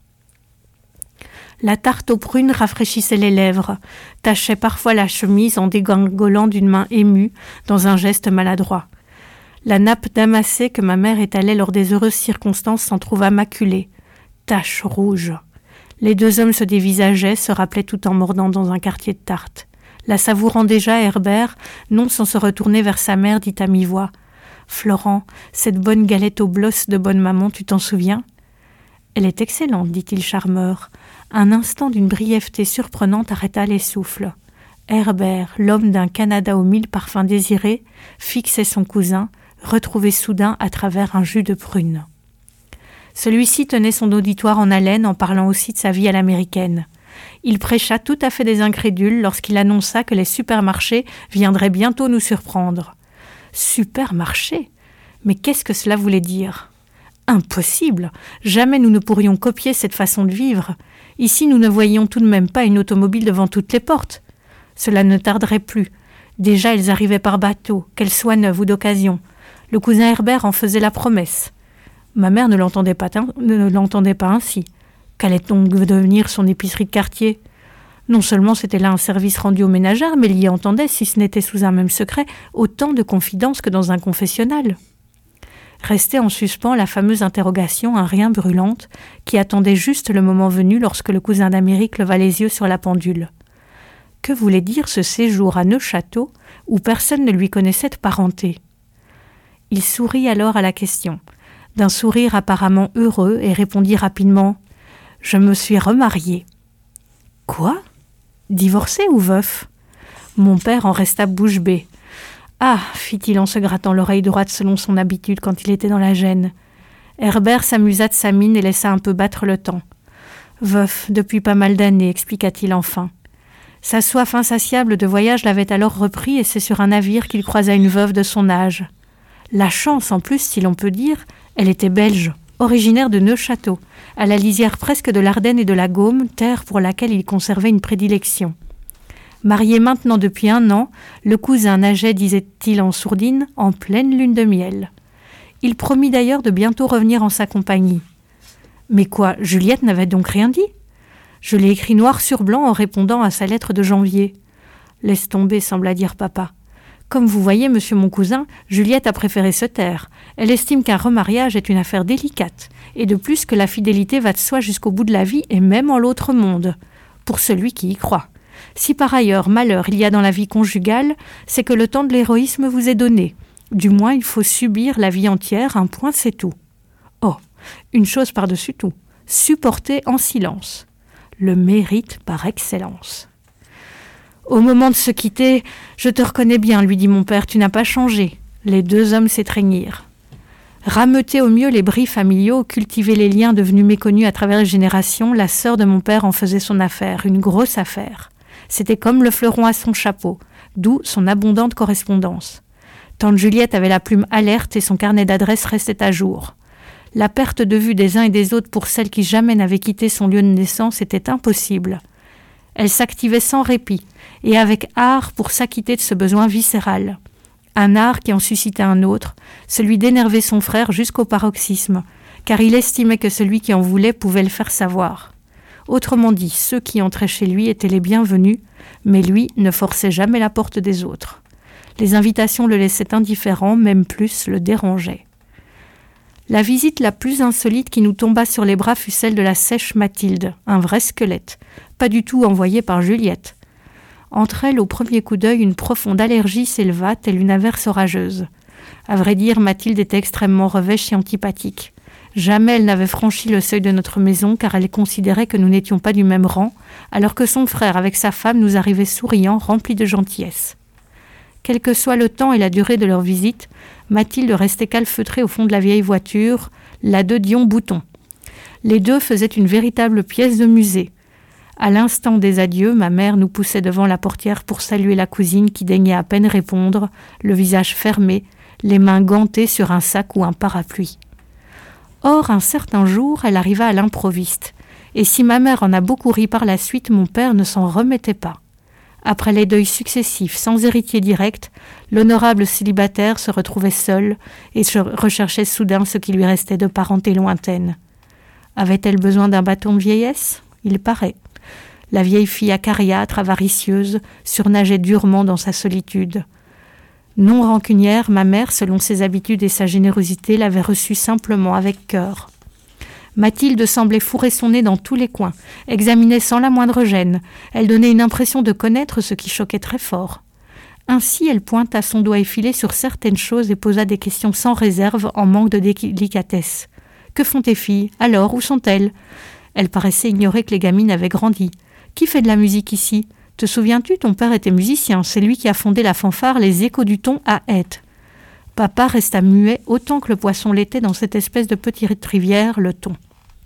La tarte aux prunes rafraîchissait les lèvres, tachait parfois la chemise en dégringolant d'une main émue dans un geste maladroit. La nappe damassée que ma mère étalait lors des heureuses circonstances s'en trouva maculée, tache rouge. Les deux hommes se dévisageaient, se rappelaient tout en mordant dans un quartier de tarte. La savourant déjà, Herbert, non sans se retourner vers sa mère, dit à mi-voix « Florent, cette bonne galette au bloss de bonne maman, tu t'en souviens ?»« Elle est excellente, dit-il charmeur. » Un instant d'une brièveté surprenante arrêta les souffles. Herbert, l'homme d'un Canada aux mille parfums désirés, fixait son cousin, retrouvé soudain à travers un jus de prune. Celui-ci tenait son auditoire en haleine en parlant aussi de sa vie à l'américaine. Il prêcha tout à fait des incrédules lorsqu'il annonça que les supermarchés viendraient bientôt nous surprendre. Supermarchés ? Mais qu'est-ce que cela voulait dire ? Impossible ! Jamais nous ne pourrions copier cette façon de vivre. Ici, nous ne voyions tout de même pas une automobile devant toutes les portes. Cela ne tarderait plus. Déjà, elles arrivaient par bateau, qu'elles soient neuves ou d'occasion. Le cousin Herbert en faisait la promesse. Ma mère ne l'entendait pas, ne l'entendait pas ainsi. Qu'allait donc devenir son épicerie de quartier ? Non seulement c'était là un service rendu aux ménagères, mais il y entendait, si ce n'était sous un même secret, autant de confidences que dans un confessionnal. Restait en suspens la fameuse interrogation, un rien brûlante, qui attendait juste le moment venu lorsque le cousin d'Amérique leva les yeux sur la pendule. Que voulait dire ce séjour à Neufchâteau, où personne ne lui connaissait de parenté ? Il sourit alors à la question, d'un sourire apparemment heureux, et répondit rapidement « Je me suis remarié. »« Quoi ? Divorcé ou veuf ?» Mon père en resta bouche bée. « Ah !» fit-il en se grattant l'oreille droite selon son habitude quand il était dans la gêne. Herbert s'amusa de sa mine et laissa un peu battre le temps. « Veuf, depuis pas mal d'années, expliqua-t-il enfin. Sa soif insatiable de voyage l'avait alors repris et c'est sur un navire qu'il croisa une veuve de son âge. La chance, en plus, si l'on peut dire, elle était belge, originaire de Neufchâteau, à la lisière presque de l'Ardenne et de la Gaume, terre pour laquelle il conservait une prédilection. Marié maintenant depuis un an, le cousin nageait, disait-il en sourdine, en pleine lune de miel. Il promit d'ailleurs de bientôt revenir en sa compagnie. Mais quoi, Juliette n'avait donc rien dit ? Je l'ai écrit noir sur blanc en répondant à sa lettre de janvier. Laisse tomber, sembla dire papa. Comme vous voyez, monsieur mon cousin, Juliette a préféré se taire. Elle estime qu'un remariage est une affaire délicate, et de plus que la fidélité va de soi jusqu'au bout de la vie et même en l'autre monde, pour celui qui y croit. Si par ailleurs malheur il y a dans la vie conjugale, c'est que le temps de l'héroïsme vous est donné. Du moins, il faut subir la vie entière, un point c'est tout. Oh, une chose par-dessus tout, supporter en silence. Le mérite par excellence. Au moment de se quitter, « Je te reconnais bien, lui dit mon père, tu n'as pas changé. » Les deux hommes s'étreignirent. Rameuter au mieux les bris familiaux, cultiver les liens devenus méconnus à travers les générations, la sœur de mon père en faisait son affaire, une grosse affaire. C'était comme le fleuron à son chapeau, d'où son abondante correspondance. Tante Juliette avait la plume alerte et son carnet d'adresses restait à jour. La perte de vue des uns et des autres pour celle qui jamais n'avait quitté son lieu de naissance était impossible. Elle s'activait sans répit, et avec art pour s'acquitter de ce besoin viscéral. Un art qui en suscitait un autre, celui d'énerver son frère jusqu'au paroxysme, car il estimait que celui qui en voulait pouvait le faire savoir. Autrement dit, ceux qui entraient chez lui étaient les bienvenus, mais lui ne forçait jamais la porte des autres. Les invitations le laissaient indifférent, même plus le dérangeaient. La visite la plus insolite qui nous tomba sur les bras fut celle de la sèche Mathilde, un vrai squelette, pas du tout envoyé par Juliette. Entre elles, au premier coup d'œil, une profonde allergie s'éleva, telle une averse orageuse. À vrai dire, Mathilde était extrêmement revêche et antipathique. Jamais elle n'avait franchi le seuil de notre maison, car elle considérait que nous n'étions pas du même rang, alors que son frère, avec sa femme, nous arrivait souriant, rempli de gentillesse. Quel que soit le temps et la durée de leur visite, Mathilde restait calfeutrée au fond de la vieille voiture, la de Dion Bouton. Les deux faisaient une véritable pièce de musée. À l'instant des adieux, ma mère nous poussait devant la portière pour saluer la cousine qui daignait à peine répondre, le visage fermé, les mains gantées sur un sac ou un parapluie. Or, un certain jour, elle arriva à l'improviste, et si ma mère en a beaucoup ri par la suite, mon père ne s'en remettait pas. Après les deuils successifs, sans héritier direct, l'honorable célibataire se retrouvait seul et recherchait soudain ce qui lui restait de parenté lointaine. Avait-elle besoin d'un bâton de vieillesse ? Il paraît. La vieille fille acariâtre, avaricieuse, surnageait durement dans sa solitude. Non rancunière, ma mère, selon ses habitudes et sa générosité, l'avait reçue simplement avec cœur. Mathilde semblait fourrer son nez dans tous les coins, examinait sans la moindre gêne. Elle donnait une impression de connaître ce qui choquait très fort. Ainsi, elle pointa son doigt effilé sur certaines choses et posa des questions sans réserve, en manque de délicatesse. « Que font tes filles ? Alors, où sont-elles » Elle paraissait ignorer que les gamines avaient grandi. « Qui fait de la musique ici ? Te souviens-tu, ton père était musicien, c'est lui qui a fondé la fanfare Les Échos du Thon à Aeth. » Papa resta muet autant que le poisson l'était dans cette espèce de petite rivière, le Thon.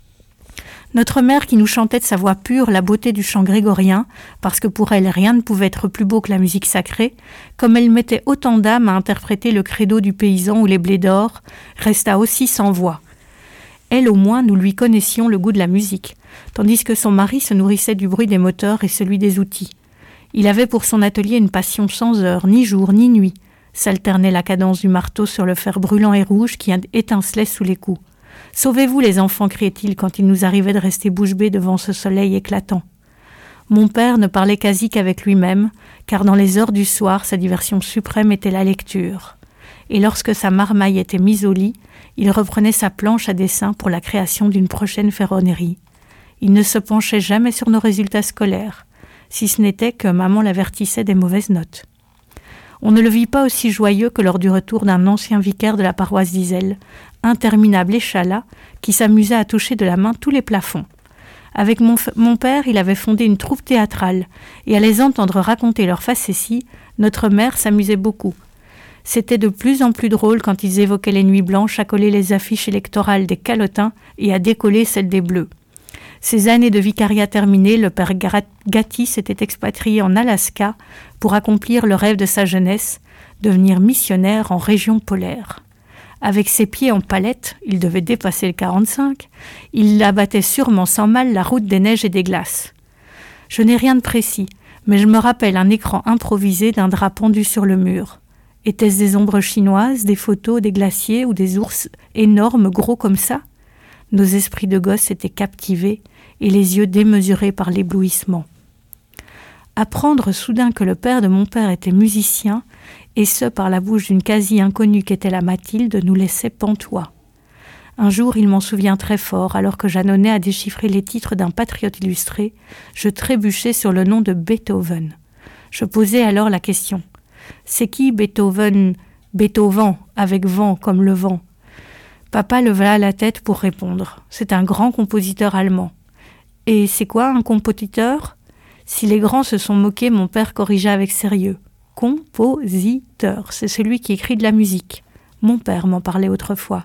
Notre mère qui nous chantait de sa voix pure la beauté du chant grégorien, parce que pour elle rien ne pouvait être plus beau que la musique sacrée, comme elle mettait autant d'âme à interpréter le credo du paysan ou les blés d'or, resta aussi sans voix. Elle au moins, nous lui connaissions le goût de la musique, tandis que son mari se nourrissait du bruit des moteurs et celui des outils. Il avait pour son atelier une passion sans heure, ni jour ni nuit. S'alternait la cadence du marteau sur le fer brûlant et rouge qui étincelait sous les coups. « Sauvez-vous les enfants » criait-il quand il nous arrivait de rester bouche bée devant ce soleil éclatant. Mon père ne parlait quasi qu'avec lui-même, car dans les heures du soir, sa diversion suprême était la lecture. Et lorsque sa marmaille était mise au lit, il reprenait sa planche à dessin pour la création d'une prochaine ferronnerie. Il ne se penchait jamais sur nos résultats scolaires, si ce n'était que maman l'avertissait des mauvaises notes. On ne le vit pas aussi joyeux que lors du retour d'un ancien vicaire de la paroisse d'Iselle, interminable échalas, qui s'amusait à toucher de la main tous les plafonds. Avec mon, f- mon père, il avait fondé une troupe théâtrale, et à les entendre raconter leurs facéties, notre mère s'amusait beaucoup. C'était de plus en plus drôle quand ils évoquaient les nuits blanches à coller les affiches électorales des calotins et à décoller celles des bleus. Ces années de vicariat terminées, le père Gatti s'était expatrié en Alaska pour accomplir le rêve de sa jeunesse, devenir missionnaire en région polaire. Avec ses pieds en palette, il devait dépasser le quarante-cinq, il abattait sûrement sans mal la route des neiges et des glaces. Je n'ai rien de précis, mais je me rappelle un écran improvisé d'un drap pendu sur le mur. Étaient-ce des ombres chinoises, des photos, des glaciers ou des ours énormes, gros comme ça ? Nos esprits de gosses étaient captivés et les yeux démesurés par l'éblouissement. Apprendre soudain que le père de mon père était musicien, et ce par la bouche d'une quasi-inconnue qu'était la Mathilde, nous laissait pantois. Un jour, il m'en souvient très fort, alors que j'annonnais à déchiffrer les titres d'un patriote illustré, je trébuchais sur le nom de Beethoven. Je posais alors la question. C'est qui Beethoven, Beethoven, avec vent comme le vent ? Papa leva la tête pour répondre. C'est un grand compositeur allemand. Et c'est quoi un compositeur ? Si les grands se sont moqués, mon père corrigea avec sérieux. Compositeur, c'est celui qui écrit de la musique. Mon père m'en parlait autrefois.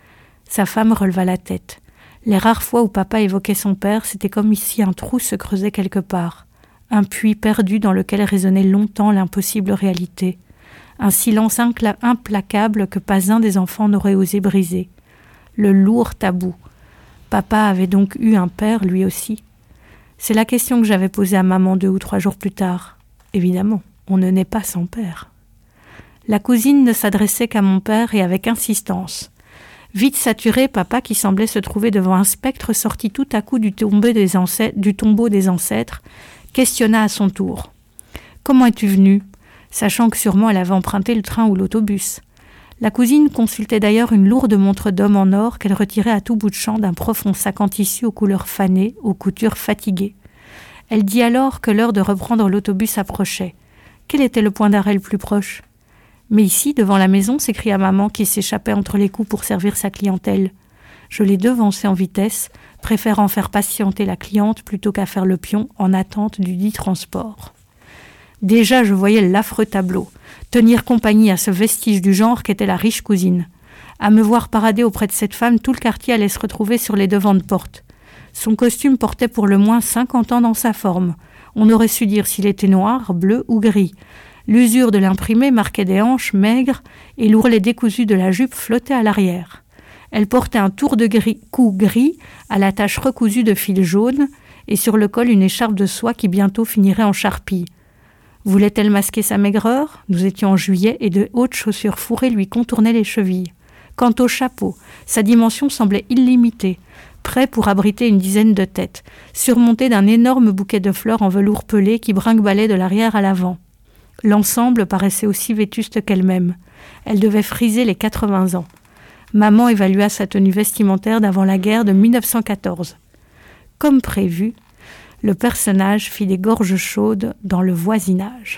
Sa femme releva la tête. Les rares fois où papa évoquait son père, c'était comme si un trou se creusait quelque part. Un puits perdu dans lequel résonnait longtemps l'impossible réalité. Un silence incla- implacable que pas un des enfants n'aurait osé briser. Le lourd tabou. Papa avait donc eu un père, lui aussi. C'est la question que j'avais posée à maman deux ou trois jours plus tard. Évidemment, on ne naît pas sans père. La cousine ne s'adressait qu'à mon père et avec insistance. Vite saturé, papa, qui semblait se trouver devant un spectre sorti tout à coup du tombeau des ancêtres, du tombeau des ancêtres, questionna à son tour. « Comment es-tu venue ?» sachant que sûrement elle avait emprunté le train ou l'autobus. La cousine consultait d'ailleurs une lourde montre d'homme en or qu'elle retirait à tout bout de champ d'un profond sac en tissu aux couleurs fanées, aux coutures fatiguées. Elle dit alors que l'heure de reprendre l'autobus approchait. Quel était le point d'arrêt le plus proche ? Mais ici, devant la maison, s'écria maman qui s'échappait entre les coups pour servir sa clientèle. Je l'ai devancée en vitesse, préférant faire patienter la cliente plutôt qu'à faire le pion en attente du dit transport. Déjà, je voyais l'affreux tableau, tenir compagnie à ce vestige du genre qu'était la riche cousine. À me voir parader auprès de cette femme, tout le quartier allait se retrouver sur les devants de porte. Son costume portait pour le moins cinquante ans dans sa forme. On aurait su dire s'il était noir, bleu ou gris. L'usure de l'imprimé marquait des hanches maigres et l'ourlet décousu de la jupe flottait à l'arrière. Elle portait un tour de gris, cou gris à la tache recousue de fil jaune et sur le col une écharpe de soie qui bientôt finirait en charpie. Voulait-elle masquer sa maigreur ? Nous étions en juillet et de hautes chaussures fourrées lui contournaient les chevilles. Quant au chapeau, sa dimension semblait illimitée, prêt pour abriter une dizaine de têtes, surmonté d'un énorme bouquet de fleurs en velours pelé qui brinque-ballait de l'arrière à l'avant. L'ensemble paraissait aussi vétuste qu'elle-même. Elle devait friser les quatre-vingts ans. Maman évalua sa tenue vestimentaire d'avant la guerre de mille neuf cent quatorze. Comme prévu, le personnage fit des gorges chaudes dans le voisinage.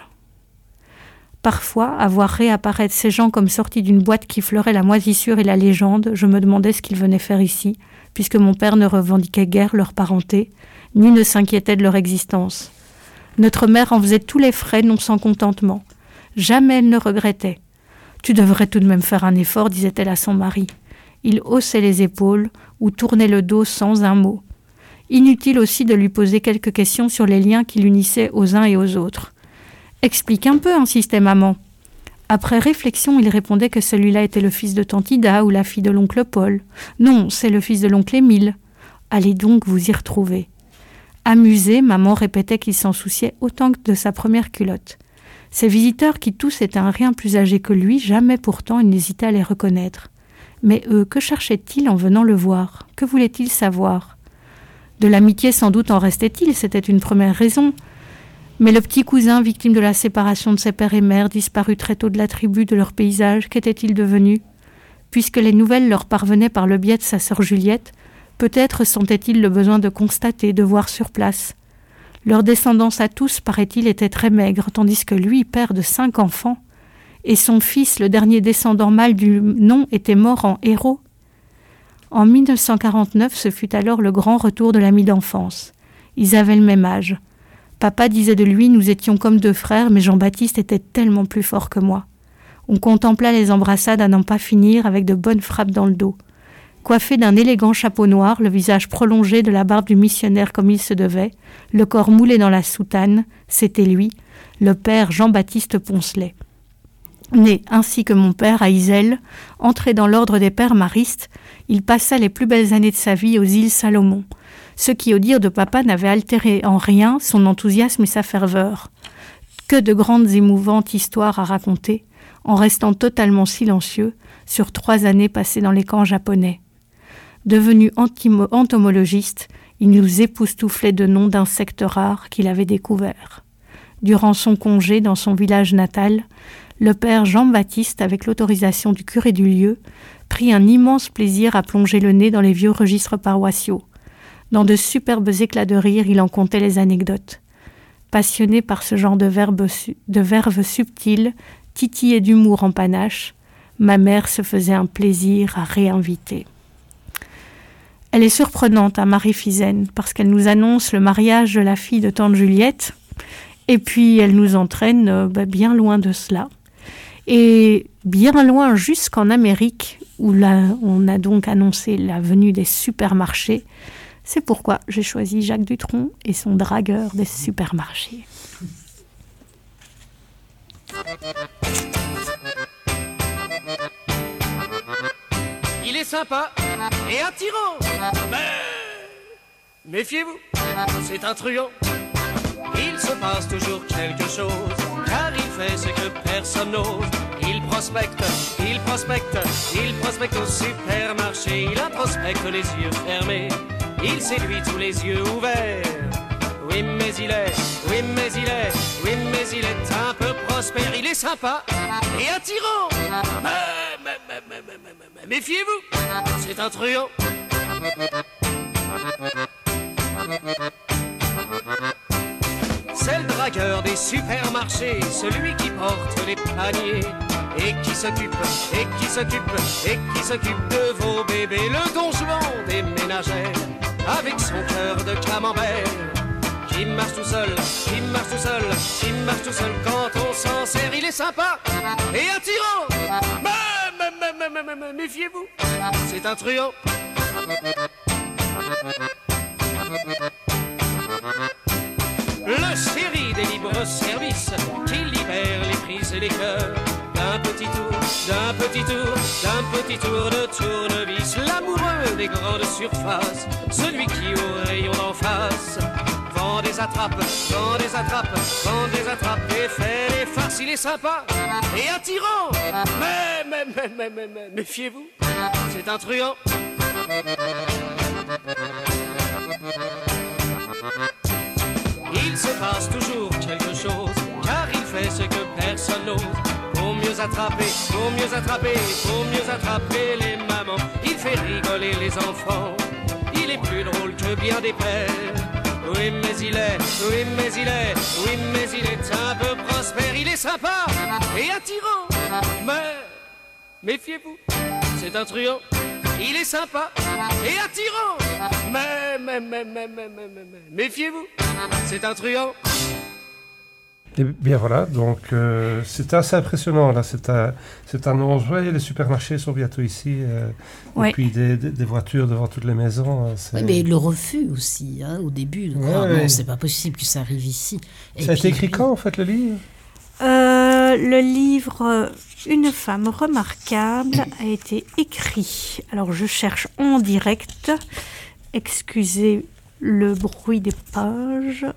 Parfois, à voir réapparaître ces gens comme sortis d'une boîte qui fleurait la moisissure et la légende, je me demandais ce qu'ils venaient faire ici, puisque mon père ne revendiquait guère leur parenté, ni ne s'inquiétait de leur existence. Notre mère en faisait tous les frais, non sans contentement. Jamais elle ne regrettait. « Tu devrais tout de même faire un effort, disait-elle à son mari. Il haussait les épaules ou tournait le dos sans un mot. Inutile aussi de lui poser quelques questions sur les liens qui l'unissaient aux uns et aux autres. « Explique un peu, insistait maman. » Après réflexion, il répondait que celui-là était le fils de tante Ida ou la fille de l'oncle Paul. « Non, c'est le fils de l'oncle Émile. Allez donc vous y retrouver. » Amusée, maman répétait qu'il s'en souciait autant que de sa première culotte. Ses visiteurs, qui tous étaient un rien plus âgés que lui, jamais pourtant il n'hésitait à les reconnaître. Mais eux, que cherchaient-ils en venant le voir? Que voulaient-ils savoir? De l'amitié sans doute en restait-il, c'était une première raison. Mais le petit cousin, victime de la séparation de ses père et mère, disparu très tôt de la tribu, de leur paysage, qu'était-il devenu? Puisque les nouvelles leur parvenaient par le biais de sa sœur Juliette, peut-être sentait-il le besoin de constater, de voir sur place. Leur descendance à tous, paraît-il, était très maigre, tandis que lui, père de cinq enfants, et son fils, le dernier descendant mâle du nom, était mort en héros. En mille neuf cent quarante-neuf, ce fut alors le grand retour de l'ami d'enfance. Ils avaient le même âge. Papa disait de lui, nous étions comme deux frères, mais Jean-Baptiste était tellement plus fort que moi. On contempla les embrassades à n'en pas finir avec de bonnes frappes dans le dos. Coiffé d'un élégant chapeau noir, le visage prolongé de la barbe du missionnaire comme il se devait, le corps moulé dans la soutane, c'était lui, le père Jean-Baptiste Poncelet. Né, ainsi que mon père, à Iselle, entré dans l'ordre des pères maristes, il passa les plus belles années de sa vie aux îles Salomon, ce qui, au dire de papa, n'avait altéré en rien son enthousiasme et sa ferveur. Que de grandes émouvantes histoires à raconter, en restant totalement silencieux sur trois années passées dans les camps japonais. Devenu antimo- entomologiste, il nous époustouflait de noms d'insectes rares qu'il avait découverts. Durant son congé dans son village natal, le père Jean-Baptiste, avec l'autorisation du curé du lieu, prit un immense plaisir à plonger le nez dans les vieux registres paroissiaux. Dans de superbes éclats de rire, il en contait les anecdotes. Passionné par ce genre de verbe, su- de verve subtil, titillé d'humour en panache, ma mère se faisait un plaisir à réinviter. Elle est surprenante à Marie-Fizaine parce qu'elle nous annonce le mariage de la fille de tante Juliette et puis elle nous entraîne euh, bah, bien loin de cela. Et bien loin jusqu'en Amérique où là, on a donc annoncé la venue des supermarchés. C'est pourquoi j'ai choisi Jacques Dutronc et son dragueur des supermarchés. Il est sympa et attirant, mais méfiez-vous, c'est un truand. Il se passe toujours quelque chose, car il fait ce que personne n'ose. Il prospecte, il prospecte, il prospecte au supermarché. Il introspecte les yeux fermés, il séduit tous les yeux ouverts. Oui mais il est, oui mais il est, oui mais il est un peu prospère. Il est sympa et attirant, mais, mais, mais, mais, mais, mais, mais méfiez-vous, c'est un truand. C'est le dragueur des supermarchés, celui qui porte les paniers et qui s'occupe, et qui s'occupe, et qui s'occupe de vos bébés. Le don Juan des ménagères, avec son cœur de camembert, qui marche tout seul, qui marche tout seul, qui marche tout seul quand on s'en sert. Il est sympa et attirant, mais, mais, mais, mais, mais, mais, mais méfiez-vous, c'est un truand. Le série des libres services qui libère les prises et les cœurs. D'un petit tour, d'un petit tour, d'un petit tour de tournevis. L'amoureux des grandes surfaces, celui qui au rayon d'en face vend des attrapes, vend des attrapes, vend des attrapes et fait des farces. Il est sympa et attirant, mais, mais, mais, mais, mais, mais méfiez-vous, c'est un truand. Il se passe toujours quelque chose, car il fait ce que personne n'ose. Pour mieux mieux attraper, pour mieux attraper, pour mieux attraper les mamans. Il fait rigoler les enfants, il est plus drôle que bien des pères. Oui mais il est, oui mais il est, oui mais il est un peu prospère. Il est sympa et attirant, mais méfiez-vous, c'est un truand. Il est sympa et attirant, mais, mais, mais, mais, mais, mais, mais, mais méfiez-vous, c'est un truand. Et bien voilà, donc euh, c'est assez impressionnant là, c'est un, c'est un onze juillet, les supermarchés sont bientôt ici, euh, Ouais. et puis des, des, des voitures devant toutes les maisons. hein, c'est... Oui, mais le refus aussi, hein, au début, de croire, Ouais, non, ouais. c'est pas possible que ça arrive ici. Et Ça a été puis- écrit quand en fait le livre? Euh, le livre euh, Une femme remarquable a été écrit. Alors je cherche en direct. Excusez le bruit des pages.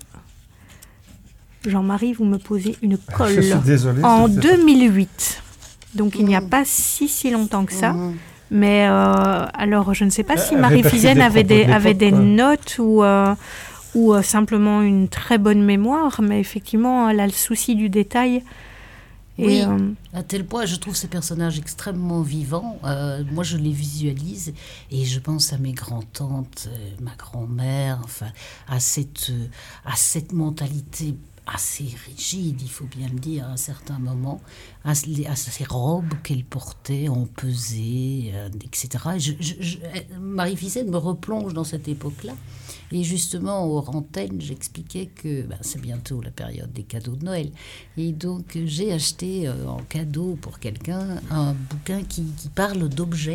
Jean-Marie, vous me posez une colle. Je suis désolé. En c'était- deux mille huit. Donc il n'y a pas si si longtemps que ça. Mhm. Mais euh, alors je ne sais pas si Elle Marie répercute Fizen des avait propos de des, avait l'époque, des quoi. notes ou, euh, ou euh, simplement une très bonne mémoire. Mais effectivement, elle a le souci du détail. Et, Oui. euh, À tel point, je trouve ces personnages extrêmement vivants. Euh, moi, je les visualise et je pense à mes grands-tantes, euh, ma grand-mère, enfin, à cette, euh, à cette mentalité assez rigide, il faut bien le dire, à un certain moment, à, ce- les- à ces robes qu'elle portait en pesée, euh, et cetera. Et je- je- je- Marie Fizen me replonge dans cette époque-là. Et justement, aux antennes, j'expliquais que ben, c'est bientôt la période des cadeaux de Noël. Et donc, euh, j'ai acheté euh, en cadeau pour quelqu'un un bouquin qui, qui parle d'objets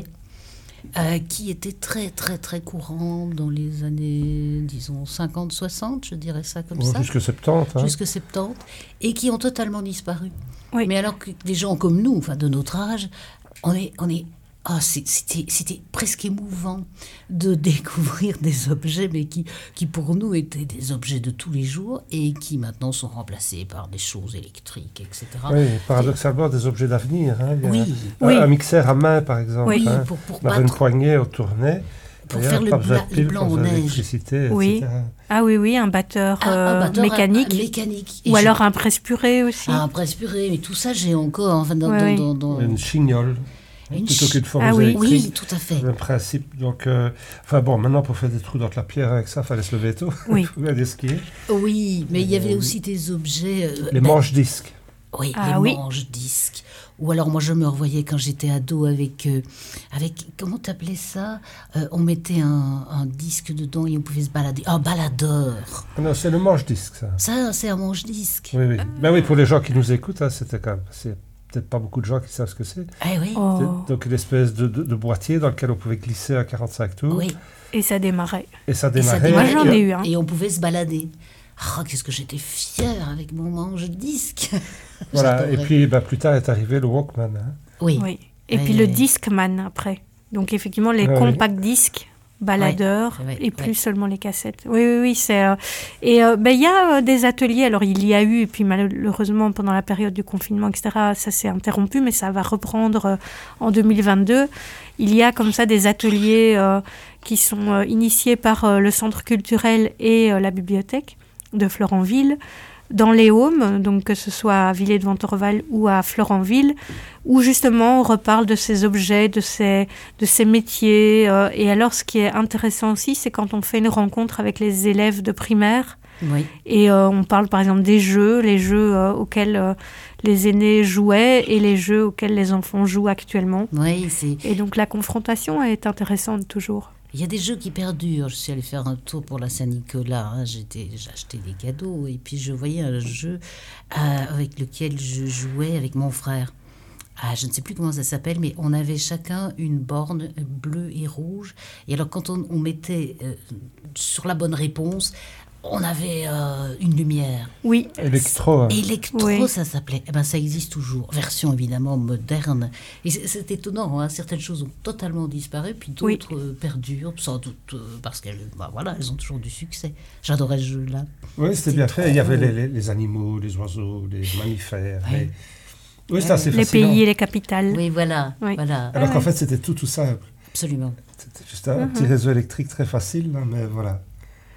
euh, qui étaient très, très, très courants dans les années, disons, cinquante soixante, je dirais ça comme Bon, ça. jusque septante. Hein. Jusque soixante-dix, et qui ont totalement disparu. Oui. Mais alors que des gens comme nous, enfin de notre âge, on est, on est, ah, c'est- c'était, c'était presque émouvant de découvrir des objets, mais qui, qui pour nous étaient des objets de tous les jours et qui maintenant sont remplacés par des choses électriques, et cetera. Oui, paradoxalement, des objets d'avenir. Hein. Il y a Oui, un, Oui. un mixeur à main, par exemple. Oui, hein. pour, pour On avait une battre, poignée, on tournait. pour D'ailleurs, faire le, pas besoin de bla- le piles, blanc pas en besoin neige. d'électricité, Oui. et cetera. Ah oui, oui, un batteur, Un- un euh, batteur à- mécanique. à mécanique. Et Ou je- alors un presse-purée aussi. un presse-purée, mais tout ça j'ai encore, enfin, dans, Ouais, dans, oui. dans, dans- Une chignole, Une plutôt chi- qu'une foreuse Ah oui. électrique. Oui, tout à fait. Le principe. Donc, euh, enfin bon, maintenant pour faire des trous dans de la pierre avec ça, fallait se lever tôt. Oui. Il fallait aller skier. Oui, mais il y avait Euh, aussi des objets. euh, Les ben, manches-disques. Oui, Ah les oui. manches-disques. Ou alors moi je me revoyais quand j'étais ado avec, euh, avec comment t'appelais ça. Euh, On mettait un, un disque dedans et on pouvait se balader. Un baladeur. Ah non, c'est le manche-disque, ça. Ça, c'est un manche-disque. Oui, oui. Ben oui, pour les gens qui nous écoutent, hein, c'était quand même. C'est peut-être pas beaucoup de gens qui savent ce que c'est. Eh oui, Oh. C'est donc une espèce de, de, de boîtier dans lequel on pouvait glisser à quarante-cinq tours. oui. Et ça démarrait. Et ça Et ça démarrait. Moi, démarrait j'en ai et- eu un. Et on pouvait se balader. Ah, qu'est-ce que j'étais fière avec mon manche-disque. Voilà. Et J'adorais. puis ben, plus tard est arrivé le Walkman. hein. Oui. Oui. Et Oui, puis oui, le oui. Discman après. Donc effectivement les Ah oui. compact disques, baladeurs Ouais, ouais, et plus ouais. seulement les cassettes. Oui, oui, oui. C'est, euh, et euh, ben, il y a euh, des ateliers. Alors il y a eu, et puis malheureusement pendant la période du confinement, et cetera, ça s'est interrompu, mais ça va reprendre euh, en deux mille vingt-deux. Il y a comme ça des ateliers euh, qui sont euh, initiés par euh, le centre culturel et euh, la bibliothèque de Florenville, dans les Haumes, donc que ce soit à Villers-de-Ventorval ou à Florenville, où justement on reparle de ces objets, de ces, de ces métiers. euh, et alors ce qui est intéressant aussi, c'est quand on fait une rencontre avec les élèves de primaire, Oui. et euh, on parle par exemple des jeux, les jeux euh, auxquels euh, les aînés jouaient et les jeux auxquels les enfants jouent actuellement. Oui, c'est. Et donc la confrontation est intéressante toujours. Il y a des jeux qui perdurent. Je suis allée faire un tour pour la Saint-Nicolas. Hein. J'étais, j'ai acheté des cadeaux et puis je voyais un jeu euh, avec lequel je jouais avec mon frère. Ah, je ne sais plus comment ça s'appelle, mais on avait chacun une borne bleue et rouge. Et alors quand on, on mettait euh, sur la bonne réponse, on avait euh, une lumière. Oui, Électro. hein. Électro, Oui. ça s'appelait. Eh ben, ça existe toujours. Version évidemment moderne. Et c'est, c'est étonnant. Hein. Certaines choses ont totalement disparu, puis d'autres Oui. euh, perdurent, sans doute euh, parce qu'elles, bah, voilà, elles ont toujours du succès. J'adorais ce jeu-là. Oui, c'était c'est bien fait. Il y avait trop- les, les- les animaux, les oiseaux, les mammifères. Ouais. les- Oui, c'est assez les fascinant. pays et les capitales. Oui, voilà, Oui. voilà, Alors Ah qu'en ouais. fait, c'était tout tout simple. absolument. C'était juste un petit réseau électrique très facile, là, mais voilà.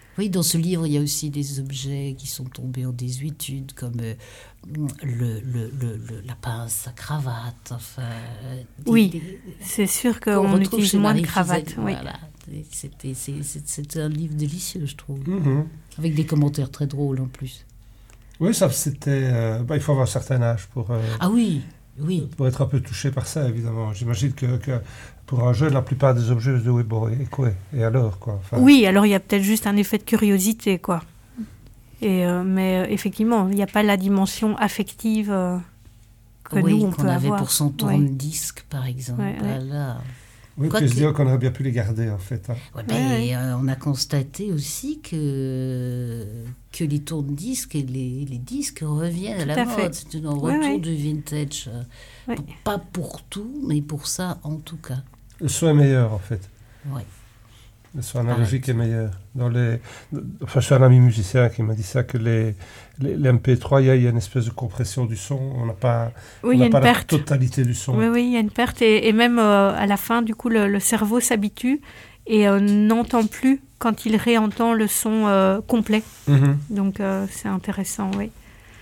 Oui, dans ce livre, il y a aussi des objets qui sont tombés en désuétude, comme euh, le, le, le, le- la pince à cravate. Enfin, des- Oui, des- c'est sûr qu'on qu'on retrouve utilise chez moins de Marie cravates. Fizet, Oui. voilà. Et C'était, c'est, c'est, c'est un livre délicieux, je trouve, Mhm. avec des commentaires très drôles en plus. Oui, ça c'était. euh, bah, il faut avoir un certain âge pour, euh, Ah oui, oui. pour être un peu touché par ça, évidemment. J'imagine que, que pour un jeune, la plupart des objets, je dis oui, bon, et quoi? Et alors, quoi? Enfin, Oui, alors il y a peut-être juste un effet de curiosité, quoi. Et, euh, mais euh, effectivement, il n'y a pas la dimension affective euh, que oui, nous, on qu'on peut avait avoir. pour son Ouais. tourne-disque, par exemple. Ouais, ouais. Voilà. oui, Quoi puis se que- dire qu'on aurait bien pu les garder, en fait. Hein. Ouais, ben, Ouais, euh, on a constaté aussi que, que les tourne-disques et les, les disques reviennent à Tout la à mode. fait. C'est un Ouais, retour ouais. du vintage. euh, Ouais. p- Pas pour tout, mais pour ça en tout cas. Le son est meilleur, en fait. Ouais. Le son analogique est meilleur. Dans les... Enfin, c'est un ami musicien qui m'a dit ça, que les, les, les M P trois, il y, a- il y a une espèce de compression du son. On n'a pas, Oui, on il y n'a a une pas la perte. totalité du son. Oui, oui, il y a une perte. Et, et même euh, à la fin, du coup, le, le cerveau s'habitue et euh, n'entend plus quand il réentend le son euh, complet. Mhm. Donc, euh, c'est intéressant, oui.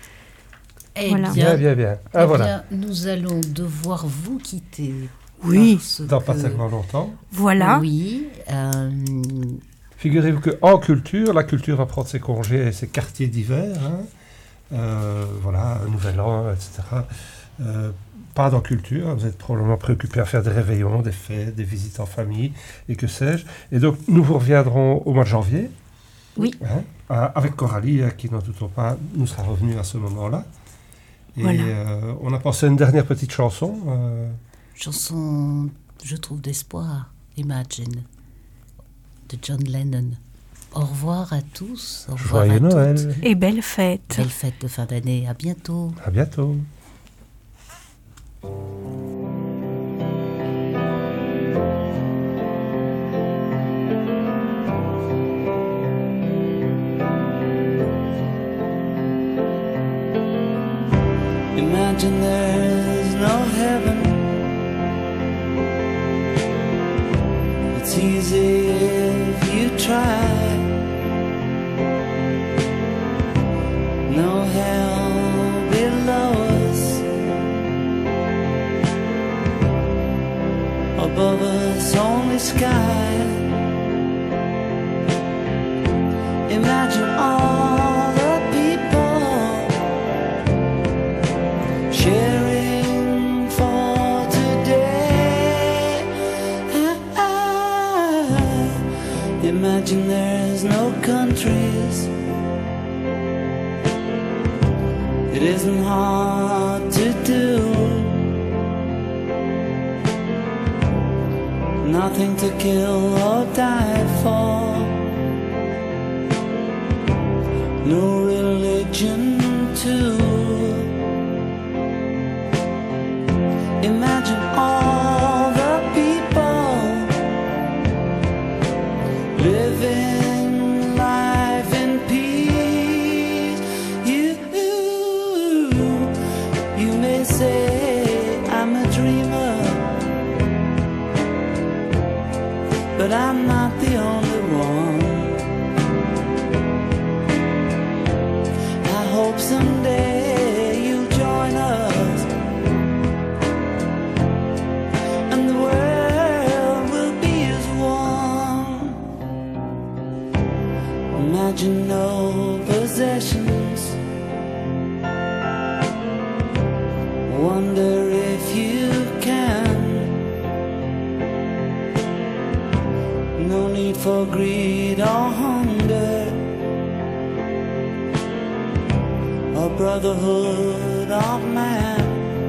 Eh Voilà. bien, Bien, bien, bien. Ah, eh voilà. bien, nous allons devoir vous quitter. Oui. parce Dans pas que- tellement longtemps. Voilà. Oui. euh, Figurez-vous qu'en culture, la culture va prendre ses congés et ses quartiers d'hiver. Hein. Euh, voilà, un nouvel an, et cetera. Euh, pas dans culture, vous êtes probablement préoccupés à faire des réveillons, des fêtes, des visites en famille, et que sais-je. Et donc, nous vous reviendrons au mois de janvier. Oui. Hein, euh, avec Coralie, euh, qui, n'en doutons pas, nous sera revenue à ce moment-là. Et Voilà. euh, on a pensé à une dernière petite chanson. euh, chanson, je trouve, d'espoir. Imagine. De John Lennon. Au revoir à tous. Au revoir Joyeux à toutes. Noël. Et belle fête. Belle fête de fin d'année. À bientôt. À bientôt. Imagine there's no heaven. It's easy if you try. No hell below us. Above us only sky. Imagine all the people sharing for today. Imagine there's no countries. It isn't hard to do. Nothing to kill or die for. No religion too. Imagine all the people living life in peace. You, you may say I'm a dreamer, but I'm not the only one. I hope someday you'll join us, and the world will be as one. Imagine no possessions. Wonder if you can. No need for greed or hunger, a brotherhood of man.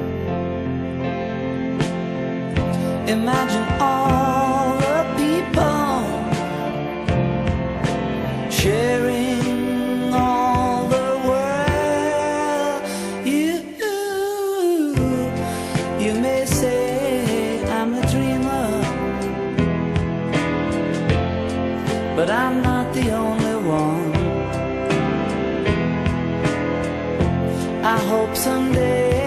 Imagine all the people sharing all the world. You, you may say I'm a dreamer, but I'm not the only one. I hope someday